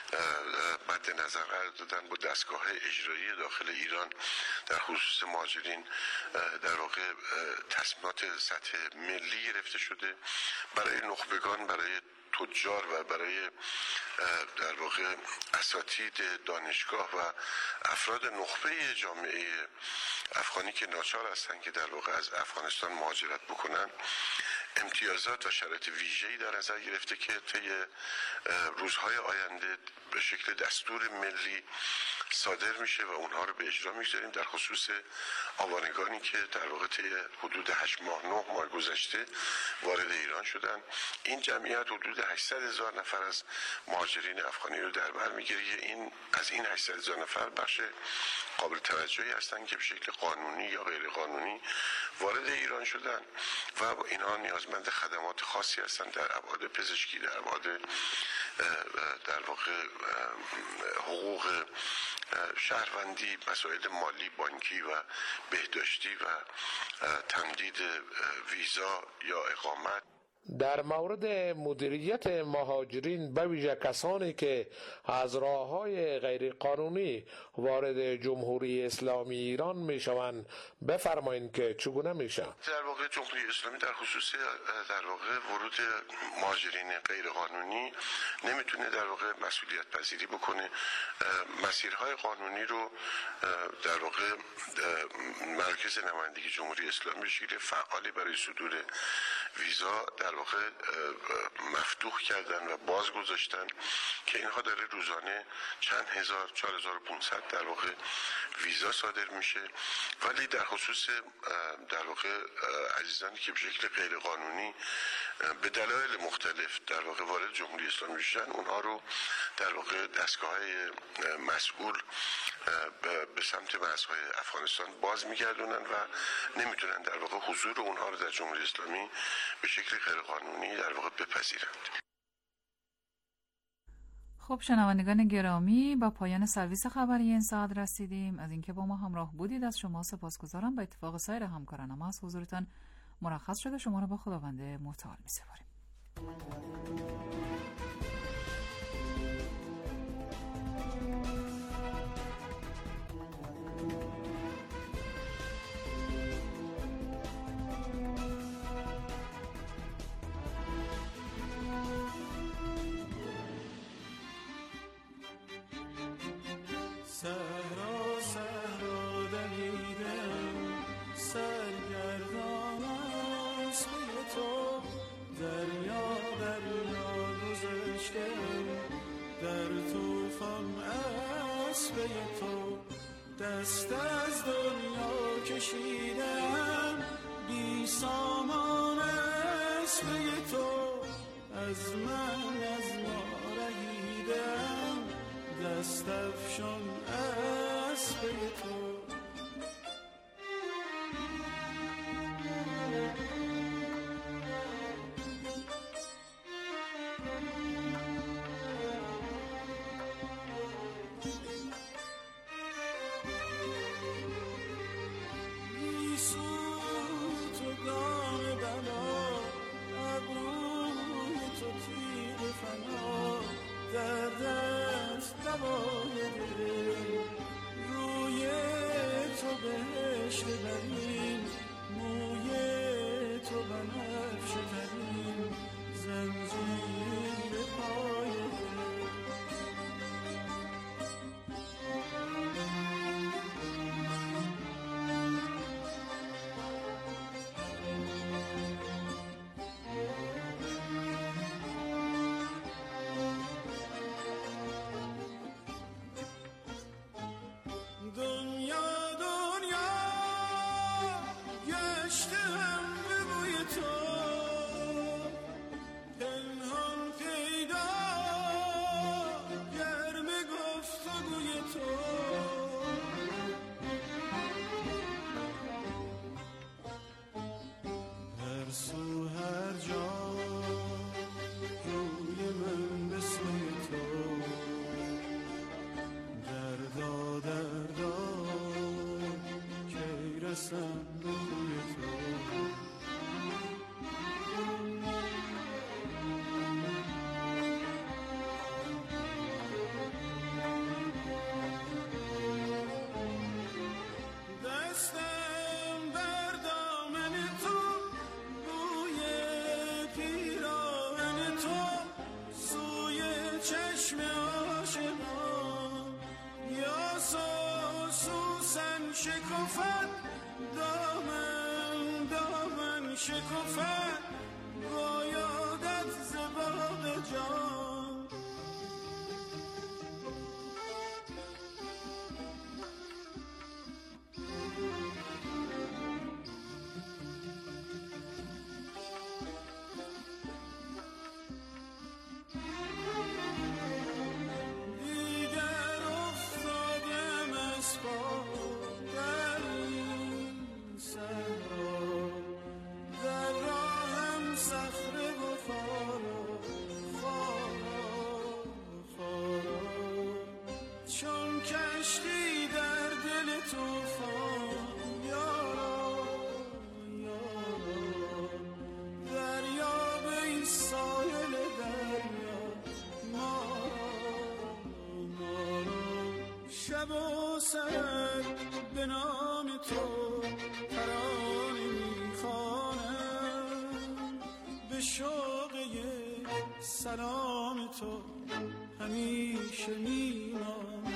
مد نظر قرار دادن با دستگاه اجرایی داخل ایران در خصوص مهاجرین. در واقع تصمیمات سطح ملی گرفته شده برای نخبگان، برای تجار و برای در واقع اساتید دانشگاه و افراد نخبه جامعه افغانی که ناچار هستند که در واقع از افغانستان مهاجرت بکنن، امتیازات و شرایط ویژه‌ای در نظر گرفته که طی روزهای آینده به شکل دستور ملی صادر میشه و اونها رو به اجرا میگذاریم در خصوص آوانگانی که در واقع طی حدود هشت ماه نه ماه گذشته وارد ایران شدن. این جمعیت حدود هشتصد هزار نفر از مهاجرین افغانی رو در بر میگیره. این از این هشتصد هزار نفر بخش قابل توجهی هستند که به شکل قانونی یا غیر قانونی وارد ایران شدن و اینها نیازمند خدمات خاصی هستند در ابعاد پزشکی، در ابعاد در واقع حقوق شهروندی، مسائل مالی، بانکی و بهداشتی و تمدید ویزا یا اقامت.
در مورد مدیریت مهاجرین به ویژه کسانی که از راه‌های غیر قانونی وارد جمهوری اسلامی ایران میشوند بفرمایید که چگونه میشه؟
در واقع جمهوری اسلامی در خصوص در واقع ورود مهاجرین غیر قانونی نمیتونه در واقع مسئولیت پذیری بکنه. مسیرهای قانونی رو در واقع مرکز نمایندگی جمهوری اسلامی به شکل فعالی برای صدور ویزا در واقع مفتوح کردن و باز گذاشتن که اینها داره روزانه چند هزار، چهار هزار و پانصد در واقع ویزا صادر میشه. ولی در خصوص در واقع عزیزانی که به شکل غیر قانونی به دلایل مختلف در واقع وارد جمهوری اسلامی میشن، اونها رو در واقع دستگاه‌های مسئول به سمت مرزهای افغانستان باز میگردونن و نمیتونن در واقع حضور اونها رو در جمهوری اسلامی به شکل غیر قانونی در واقع بپذیرند.
خب شنوندگان گرامی، با پایان سرویس خبری این ساعت رسیدیم. از اینکه با ما همراه بودید از شما سپاسگزارم. با اتفاق سایر همکاران ما از حضورتان مرخص شده شما را با خداوند متعال می‌سپاریم.
صحرا صحرا دویدم، سرگردان است به تو، دریا دریا گذشتم، در طوفان است به تو، دست از دنیا کشیدم، بی سامان است به تو، از من از ما رهیدم، دست افشان است به تو. شکفت دامن دامن شکفت بایادت زباد جان شب و سر به نام تو ترانه میخوانم، به شوق یک سلام تو همیشه میمانم.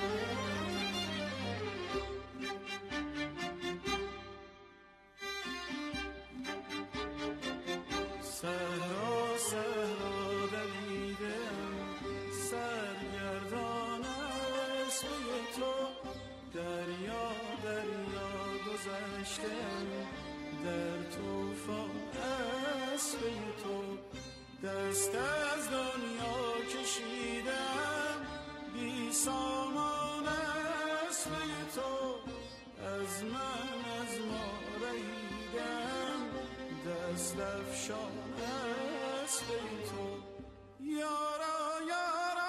صحرا صحرا دویدم سرگردان است به تو، دریا دریا گذشتم در طوفان است به تو، دست از دنیا کشیدم بی سامان است به تو، از من از ما رهیدم دست افشان است به تو. یارا یارا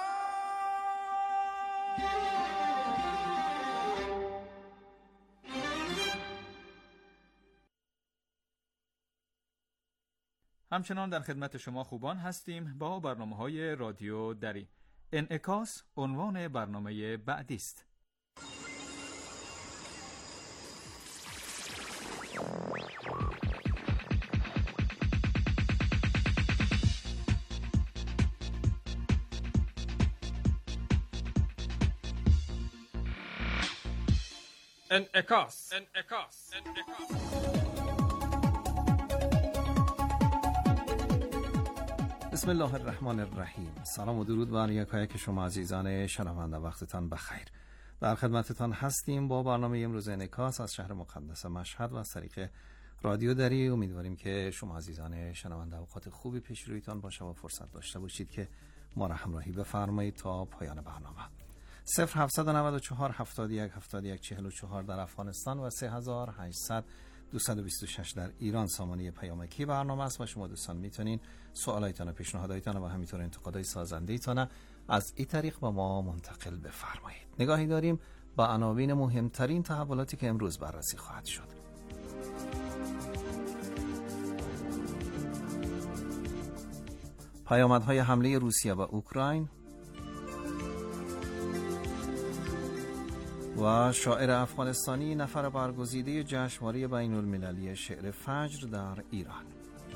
همچنان در خدمت شما خوبان هستیم با برنامه‌های رادیو دری. انعکاس عنوان برنامه بعدی است.
انعکاس انعکاس
بسم الله الرحمن الرحیم. سلام و درود بر یکایک شما عزیزان شنونده، وقتتان بخیر. در خدمتتان هستیم با برنامه امروز انعکاس از شهر مقدس مشهد و از طریق رادیو دری. امیدواریم که شما عزیزان شنونده اوقات خوبی پیش رویتان باشه و فرصت داشته باشید که ما را همراهی بفرمایید تا پایان برنامه. صفر هفتصد و نود و چهار هفتاد و یک هفتاد و یک چهل و چهار در افغانستان و سه هزار و هشتصد دویست و بیست و شش در ایران سامانه پیامکی برنامه است و شما دوستان میتونین سوالایتان و پیشنهاداتتان و همینطور انتقادهای سازنده‌ایتان از این طریق با ما منتقل بفرمایید. نگاهی داریم با عناوین مهمترین تحولاتی که امروز بررسی خواهد شد. پیامدهای حمله روسیه به اوکراین و شاعر افغانستانی نفر برگزیده جشنواره بین المللی شعر فجر در ایران.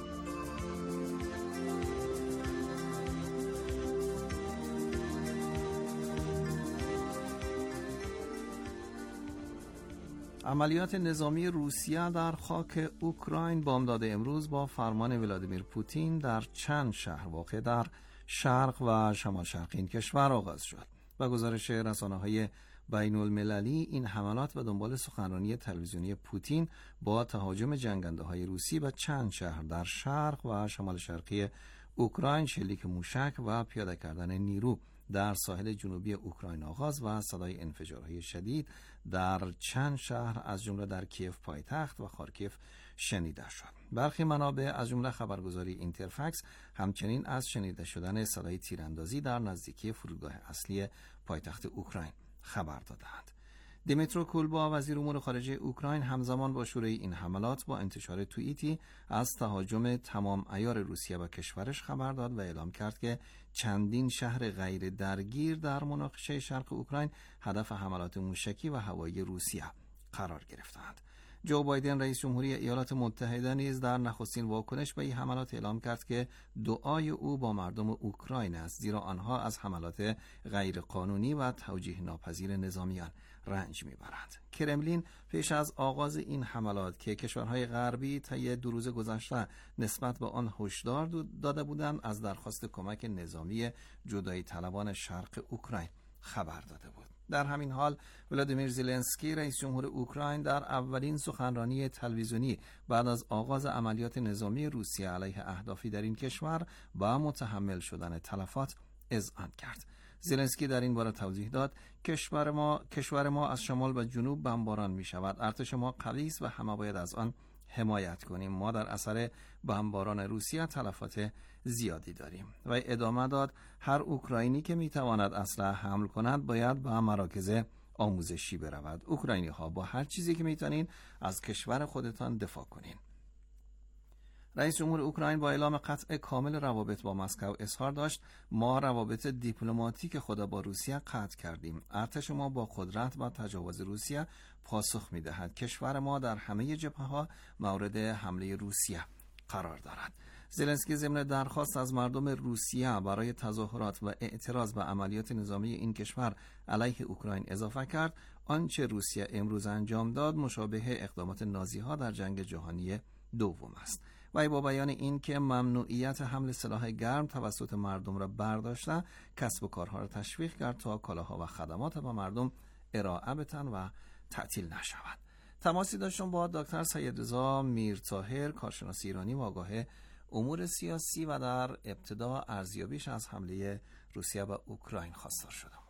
عملیات نظامی روسیه در خاک اوکراین بامداد امروز با فرمان ولادیمیر پوتین در چند شهر واقع در شرق و شمال شرق این کشور آغاز شد. و گزارش رسانه‌های بین المللی این حملات و دنبال سخنرانی تلویزیونی پوتین با تهاجم جنگنده‌های روسی به چند شهر در شرق و شمال شرقی اوکراین، شلیک موشک و پیاده کردن نیرو در ساحل جنوبی اوکراین آغاز و صدای انفجارهای شدید در چند شهر از جمله در کیف پایتخت و خارکیف شنیده شد. برخی منابع از جمله خبرگزاری اینترفکس همچنین از شنیده شدن صدای تیراندازی در نزدیکی فرودگاه اصلی پایتخت اوکراین خبر دادند. دیمیترو کولبا وزیر امور خارجه اوکراین همزمان با شروع این حملات با انتشار توییتی از تهاجم تمام عیار روسیه به کشورش خبر داد و اعلام کرد که چندین شهر غیر درگیر در مناقشه شرق اوکراین هدف حملات موشکی و هوایی روسیه قرار گرفتند. جو بایدن رئیس جمهوری ایالات متحده نیز در نخستین واکنش به این حملات اعلام کرد که دعای او با مردم اوکراین است، زیرا آنها از حملات غیرقانونی و توجیه ناپذیر نظامیان رنج میبرند. کرملین پیش از آغاز این حملات که کشورهای غربی طی دو روز گذشته نسبت به آن هشدار داده بودند، از درخواست کمک نظامی جدایی طلبان شرق اوکراین خبر داده بود. در همین حال ولادیمیر زلنسکی رئیس جمهور اوکراین در اولین سخنرانی تلویزیونی بعد از آغاز عملیات نظامی روسیه علیه اهدافی در این کشور با متحمل شدن تلفات اذعان کرد. زلنسکی در این باره توضیح داد: کشور ما کشور ما از شمال به جنوب بمباران می شود. ارتش ما قوی است و همه باید از آن حمایت کنیم. ما در اثر بمباران روسیه تلفات زیادی داریم. و ادامه داد: هر اوکراینی که می تواند اسلحه حمل کند باید به مراکز آموزشی برود. اوکراینی ها با هر چیزی که می توانین از کشور خودتان دفاع کنین. رئیس جمهور اوکراین با اعلام قطع کامل روابط با مسکو اظهار داشت: ما روابط دیپلماتیک خود با روسیه قطع کردیم. ارتش ما با قدرت و تجاوز روسیه پاسخ می‌دهد. کشور ما در همه جبهه‌ها مورد حمله روسیه قرار دارد. زلنسکی ضمن درخواست از مردم روسیه برای تظاهرات و اعتراض به عملیات نظامی این کشور علیه اوکراین اضافه کرد: آنچه روسیه امروز انجام داد مشابه اقدامات نازی‌ها در جنگ جهانی دوم است. و با بیان این که ممنوعیت حمل سلاح گرم توسط مردم را برداشته، کسب و کارها را تشویق کرد تا کالاها و خدمات به مردم ارائه بدن و تعطیل نشوند. تماسی داشتم با دکتر سیدرضا میرطاهر، کارشناس ایرانی و آگاه امور سیاسی، و در ابتدا ارزیابیش از حمله روسیه به اوکراین خواستار شدم.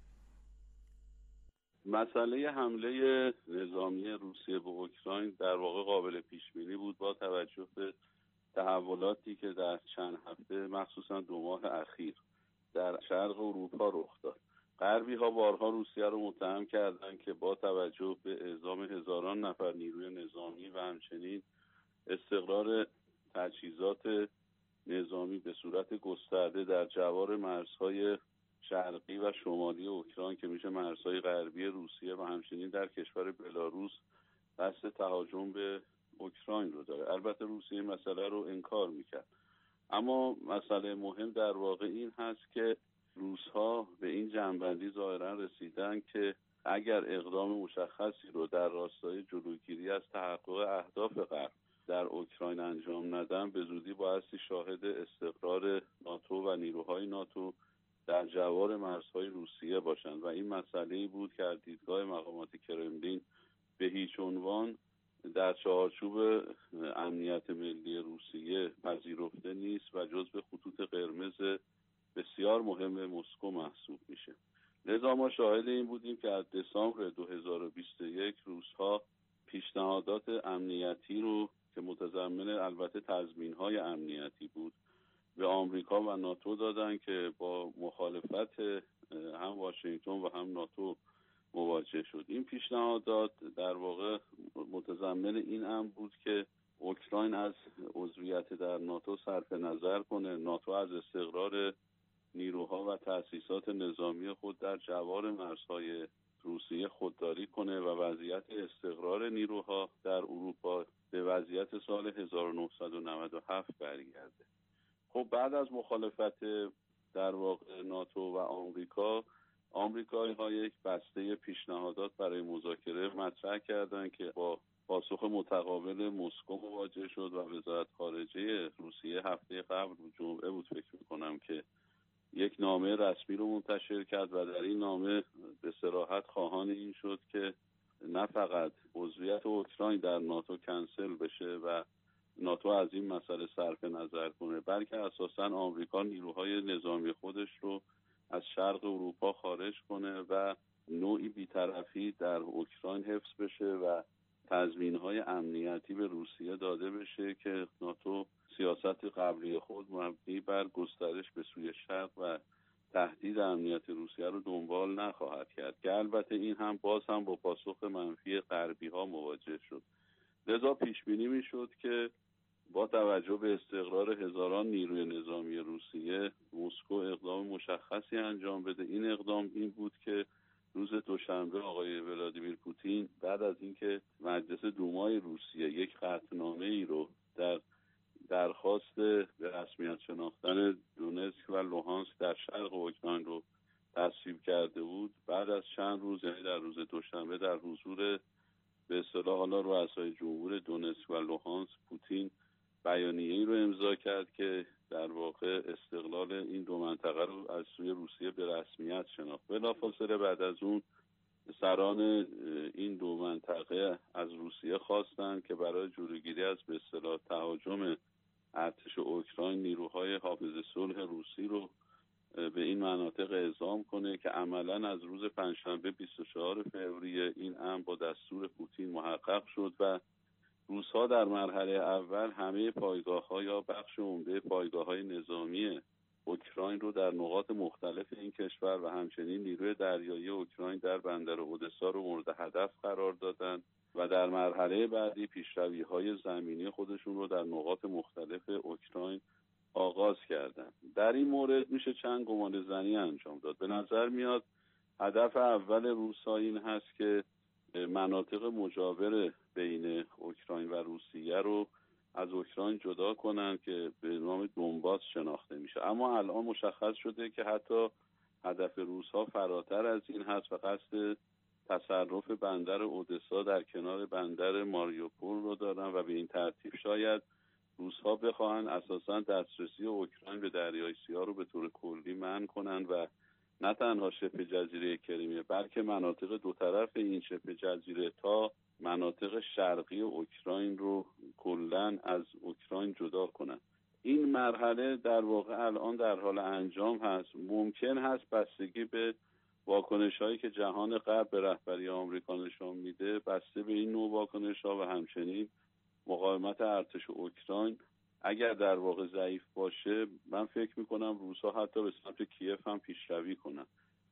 مسئله حمله نظامی روسیه به اوکراین در واقع قابل پیش بینی بود با توجه به تحولاتی که در چند هفته مخصوصا دو ماه اخیر در شرق اروپا رخ داد. غربی ها بارها روسیه رو متهم کردند که با توجه به اعزام هزاران نفر نیروی نظامی و همچنین استقرار تجهیزات نظامی به صورت گسترده در جوار مرزهای شرقی و شمالی اوکراین که میشه مرزهای غربی روسیه و همچنین در کشور بلاروس قصد تهاجم به اوکراین رو داره. البته روسیه این مسئله رو انکار میکرد، اما مسئله مهم در واقع این هست که روس‌ها به این جنبندی ظاهرا رسیدن که اگر اقدام مشخصی رو در راستای جلوگیری از تحقق اهداف غرب در اوکراین انجام ندن، به زودی بایستی شاهد استقرار ناتو و نیروهای ناتو در جوار مرزهای روسیه باشند و این مسئله‌ای بود که از دیدگاه مقامات کرملین به هیچ عنوان در چارچوب امنیت ملی روسیه پذیرفته نیست و جزو خطوط قرمز بسیار مهم مسکو محسوب میشه. لذا ما شاهد این بودیم که از دسامبر دو هزار و بیست و یک روزها پیشنهادات امنیتی رو که متضمن البته تضمین‌های امنیتی بود به آمریکا و ناتو دادن که با مخالفت هم واشنگتن و هم ناتو مواجه شد. این پیشنهادات در واقع متضمن این امر بود که اوکراین از عضویت در ناتو صرف نظر کنه، ناتو از استقرار نیروها و تأسیسات نظامی خود در جوار مرزهای روسیه خودداری کنه و وضعیت استقرار نیروها در اروپا به وضعیت سال هزار و نهصد و نود و هفت برگرده. خب بعد از مخالفت در واقع ناتو و آمریکا، آمریکایی ها یک بسته پیشنهادات برای مذاکره مطرح کردند که با پاسخ متقابل مسکو مواجه شد و وزارت خارجه روسیه هفته قبل جمعه بود فکر میکنم که یک نامه رسمی رو منتشر کرد و در این نامه به صراحت خواهان این شد که نه فقط عضویت اوکراین در ناتو کنسل بشه و ناتو از این مسئله صرف نظر کنه، بلکه اساساً آمریکا نیروهای نظامی خودش رو از شرق اروپا خارج کنه و نوعی بی‌طرفی در اوکراین حفظ بشه و تضمین‌های امنیتی به روسیه داده بشه که ناتو سیاست قبلی خود مبنی بر گسترش به سوی شرق و تهدید امنیت روسیه رو دنبال نخواهد کرد که البته این هم باز هم با پاسخ منفی غربی ها مواجه شد. لذا پیش بینی می شد که با توجه به استقرار هزاران نیروی نظامی روسیه مسکو اقدام مشخصی انجام بده. این اقدام این بود که روز دوشنبه آقای ولادیمیر پوتین بعد از اینکه مجلس دومای روسیه یک قطعنامه ای رو در درخواست به رسمیت شناختن دونتسک و لوهانسک در شرق اوکراین رو تصویب کرده بود، بعد از چند روز، یعنی در روز دوشنبه، در حضور به اصطلاح حالا رؤسای جمهور دونتسک و لوهانسک، پوتین بیانیه‌ای رو امضا کرد که در واقع استقلال این دو منطقه رو از سوی روسیه به رسمیت شناخت. بلافاصله بعد از اون سران این دو منطقه از روسیه خواستند که برای جلوگیری از به اصطلاح تهاجم ارتش اوکراین نیروهای حافظ صلح روسی رو به این مناطق اعزام کنه که عملاً از روز پنجشنبه بیست و چهارم فوریه این امر با دستور پوتین محقق شد و روس‌ها در مرحله اول همه پایگاه‌ها یا بخش عمده پایگاه‌های نظامی اوکراین رو در نقاط مختلف این کشور و همچنین نیروی دریایی اوکراین در بندر اودسا رو مورد هدف قرار دادند و در مرحله بعدی پیشروی‌های زمینی خودشون رو در نقاط مختلف اوکراین آغاز کردند. در این مورد میشه چند گمان زنی انجام داد. به نظر میاد هدف اول روس‌ها این هست که مناطق مجاور بین اوکراین و روسیه رو از اوکراین جدا کنن که به نام دونباس شناخته میشه. اما الان مشخص شده که حتی هدف روس‌ها فراتر از این هست و قصد تصرف بندر اودسا در کنار بندر ماریوپول رو دارن و به این ترتیب شاید روس‌ها بخواهن اساساً دسترسی اوکراین به دریای سیاه رو به طور کلی منع کنن و نه تنها شبه جزیره کریمه بلکه مناطق دو طرف این شبه جزیره تا مناطق شرقی اوکراین رو کلاً از اوکراین جدا کنن. این مرحله در واقع الان در حال انجام هست. ممکن هست بستگی به واکنش‌هایی که جهان غرب به رهبری آمریکا نشان میده، بسته به این نوع واکنش‌ها و همچنین مقاومت ارتش اوکراین اگر در واقع ضعیف باشه، من فکر میکنم روس‌ها حتی به سمت کیف هم پیشروی کنن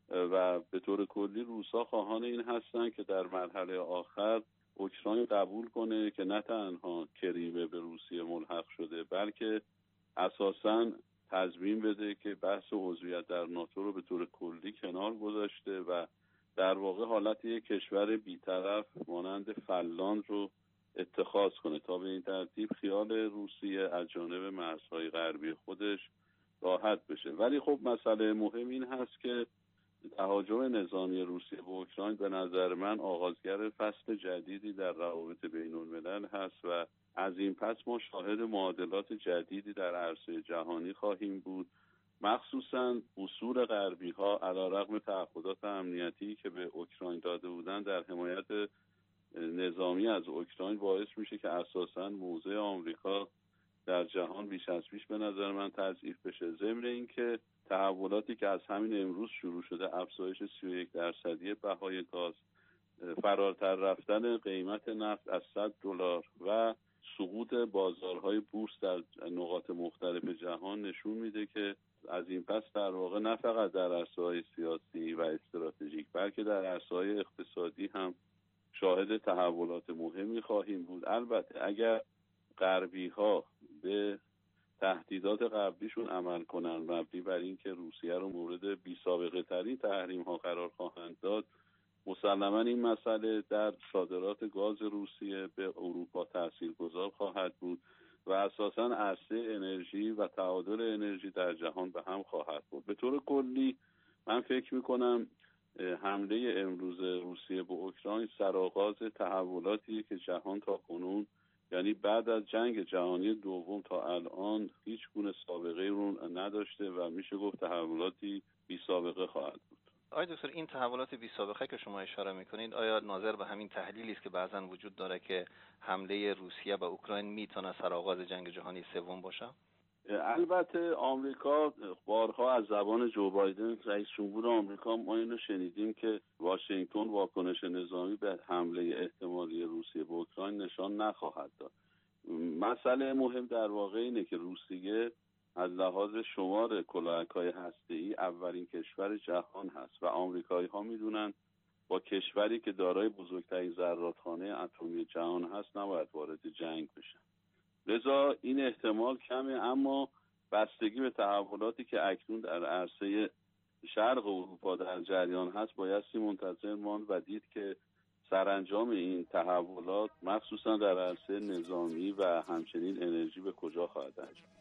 و به طور کلی روس‌ها خواهان این هستن که در مرحله آخر اوکراین قبول کنه که نه تنها کریمه به روسیه ملحق شده بلکه اساساً تضمین بده که بحث عضویت در ناتو رو به طور کلی کنار گذاشته و در واقع حالت یک کشور بی‌طرف مانند فنلاند رو اتخاذ کنه تا به این ترتیب خیال روسیه از جانب مرزهای غربی خودش راحت بشه. ولی خب مسئله مهم این هست که تهاجم نظامی روسیه به اوکراین به نظر من آغازگر فصل جدیدی در روابط بین الملل هست و از این پس ما شاهد معادلات جدیدی در عرصه جهانی خواهیم بود. مخصوصاً اصول غربی ها علیرغم تعهدات امنیتی که به اوکراین داده بودند در حمایت نظامی از اوکراین باعث میشه که اساساً موضع آمریکا در جهان بیش از پیش به نظر من تضعیف بشه. ضمن اینکه تحولاتی که از همین امروز شروع شده، افزایش سی و یک درصدی بهای گاز، فراتر رفتن قیمت نفت از صد دلار و سقوط بازارهای بورس در نقاط مختلف جهان نشون میده که از این پس در واقع نه فقط در عرصه‌های سیاسی و استراتژیک بلکه در عرصه‌های اقتصادی هم شاهد تحولات مهمی خواهیم بود. البته اگر غربی ها به تهدیدات قبلیشون عمل کنن مبنی بر اینکه روسیه رو مورد بی سابقه ترین تحریم ها قرار خواهند داد، مسلما این مسئله در صادرات گاز روسیه به اروپا تاثیرگذار خواهد بود و اساساً عرصه انرژی و تعادل انرژی در جهان به هم خواهد بود. به طور کلی من فکر میکنم حمله امروز روسیه به اوکراین سرآغاز تحولاتی که جهان تا کنون، یعنی بعد از جنگ جهانی دوم تا الان، هیچ گونه سابقه رو نداشته و میشه گفت تحولاتی بی سابقه خواهد بود.
آقای دکتر، این تحولات بی سابقه که شما اشاره میکنید آیا ناظر به همین تحلیلی است که بعضا وجود داره که حمله روسیه به اوکراین میتونه سرآغاز جنگ جهانی سوم باشه؟
البته آمریکا بارها از زبان جو بایدن رئیس جمهور آمریکا ما اینو شنیدیم که واشنگتن واکنش نظامی به حمله احتمالی روسیه به اوکراین نشان نخواهد داد. مسئله مهم در واقع اینه که روسیه از لحاظ شمار کلاهک‌های هسته‌ای اولین کشور جهان هست و آمریکایی‌ها میدونن با کشوری که دارای بزرگترین زرادخانه اتمی جهان هست نباید وارد جنگ بشن. لذا این احتمال کمه، اما بستگی به تحولاتی که اکنون در عرصه شرق اروپا در جریان هست بایستی منتظر ماند و دید که سرانجام این تحولات مخصوصا در عرصه نظامی و همچنین انرژی به کجا خواهد انجام.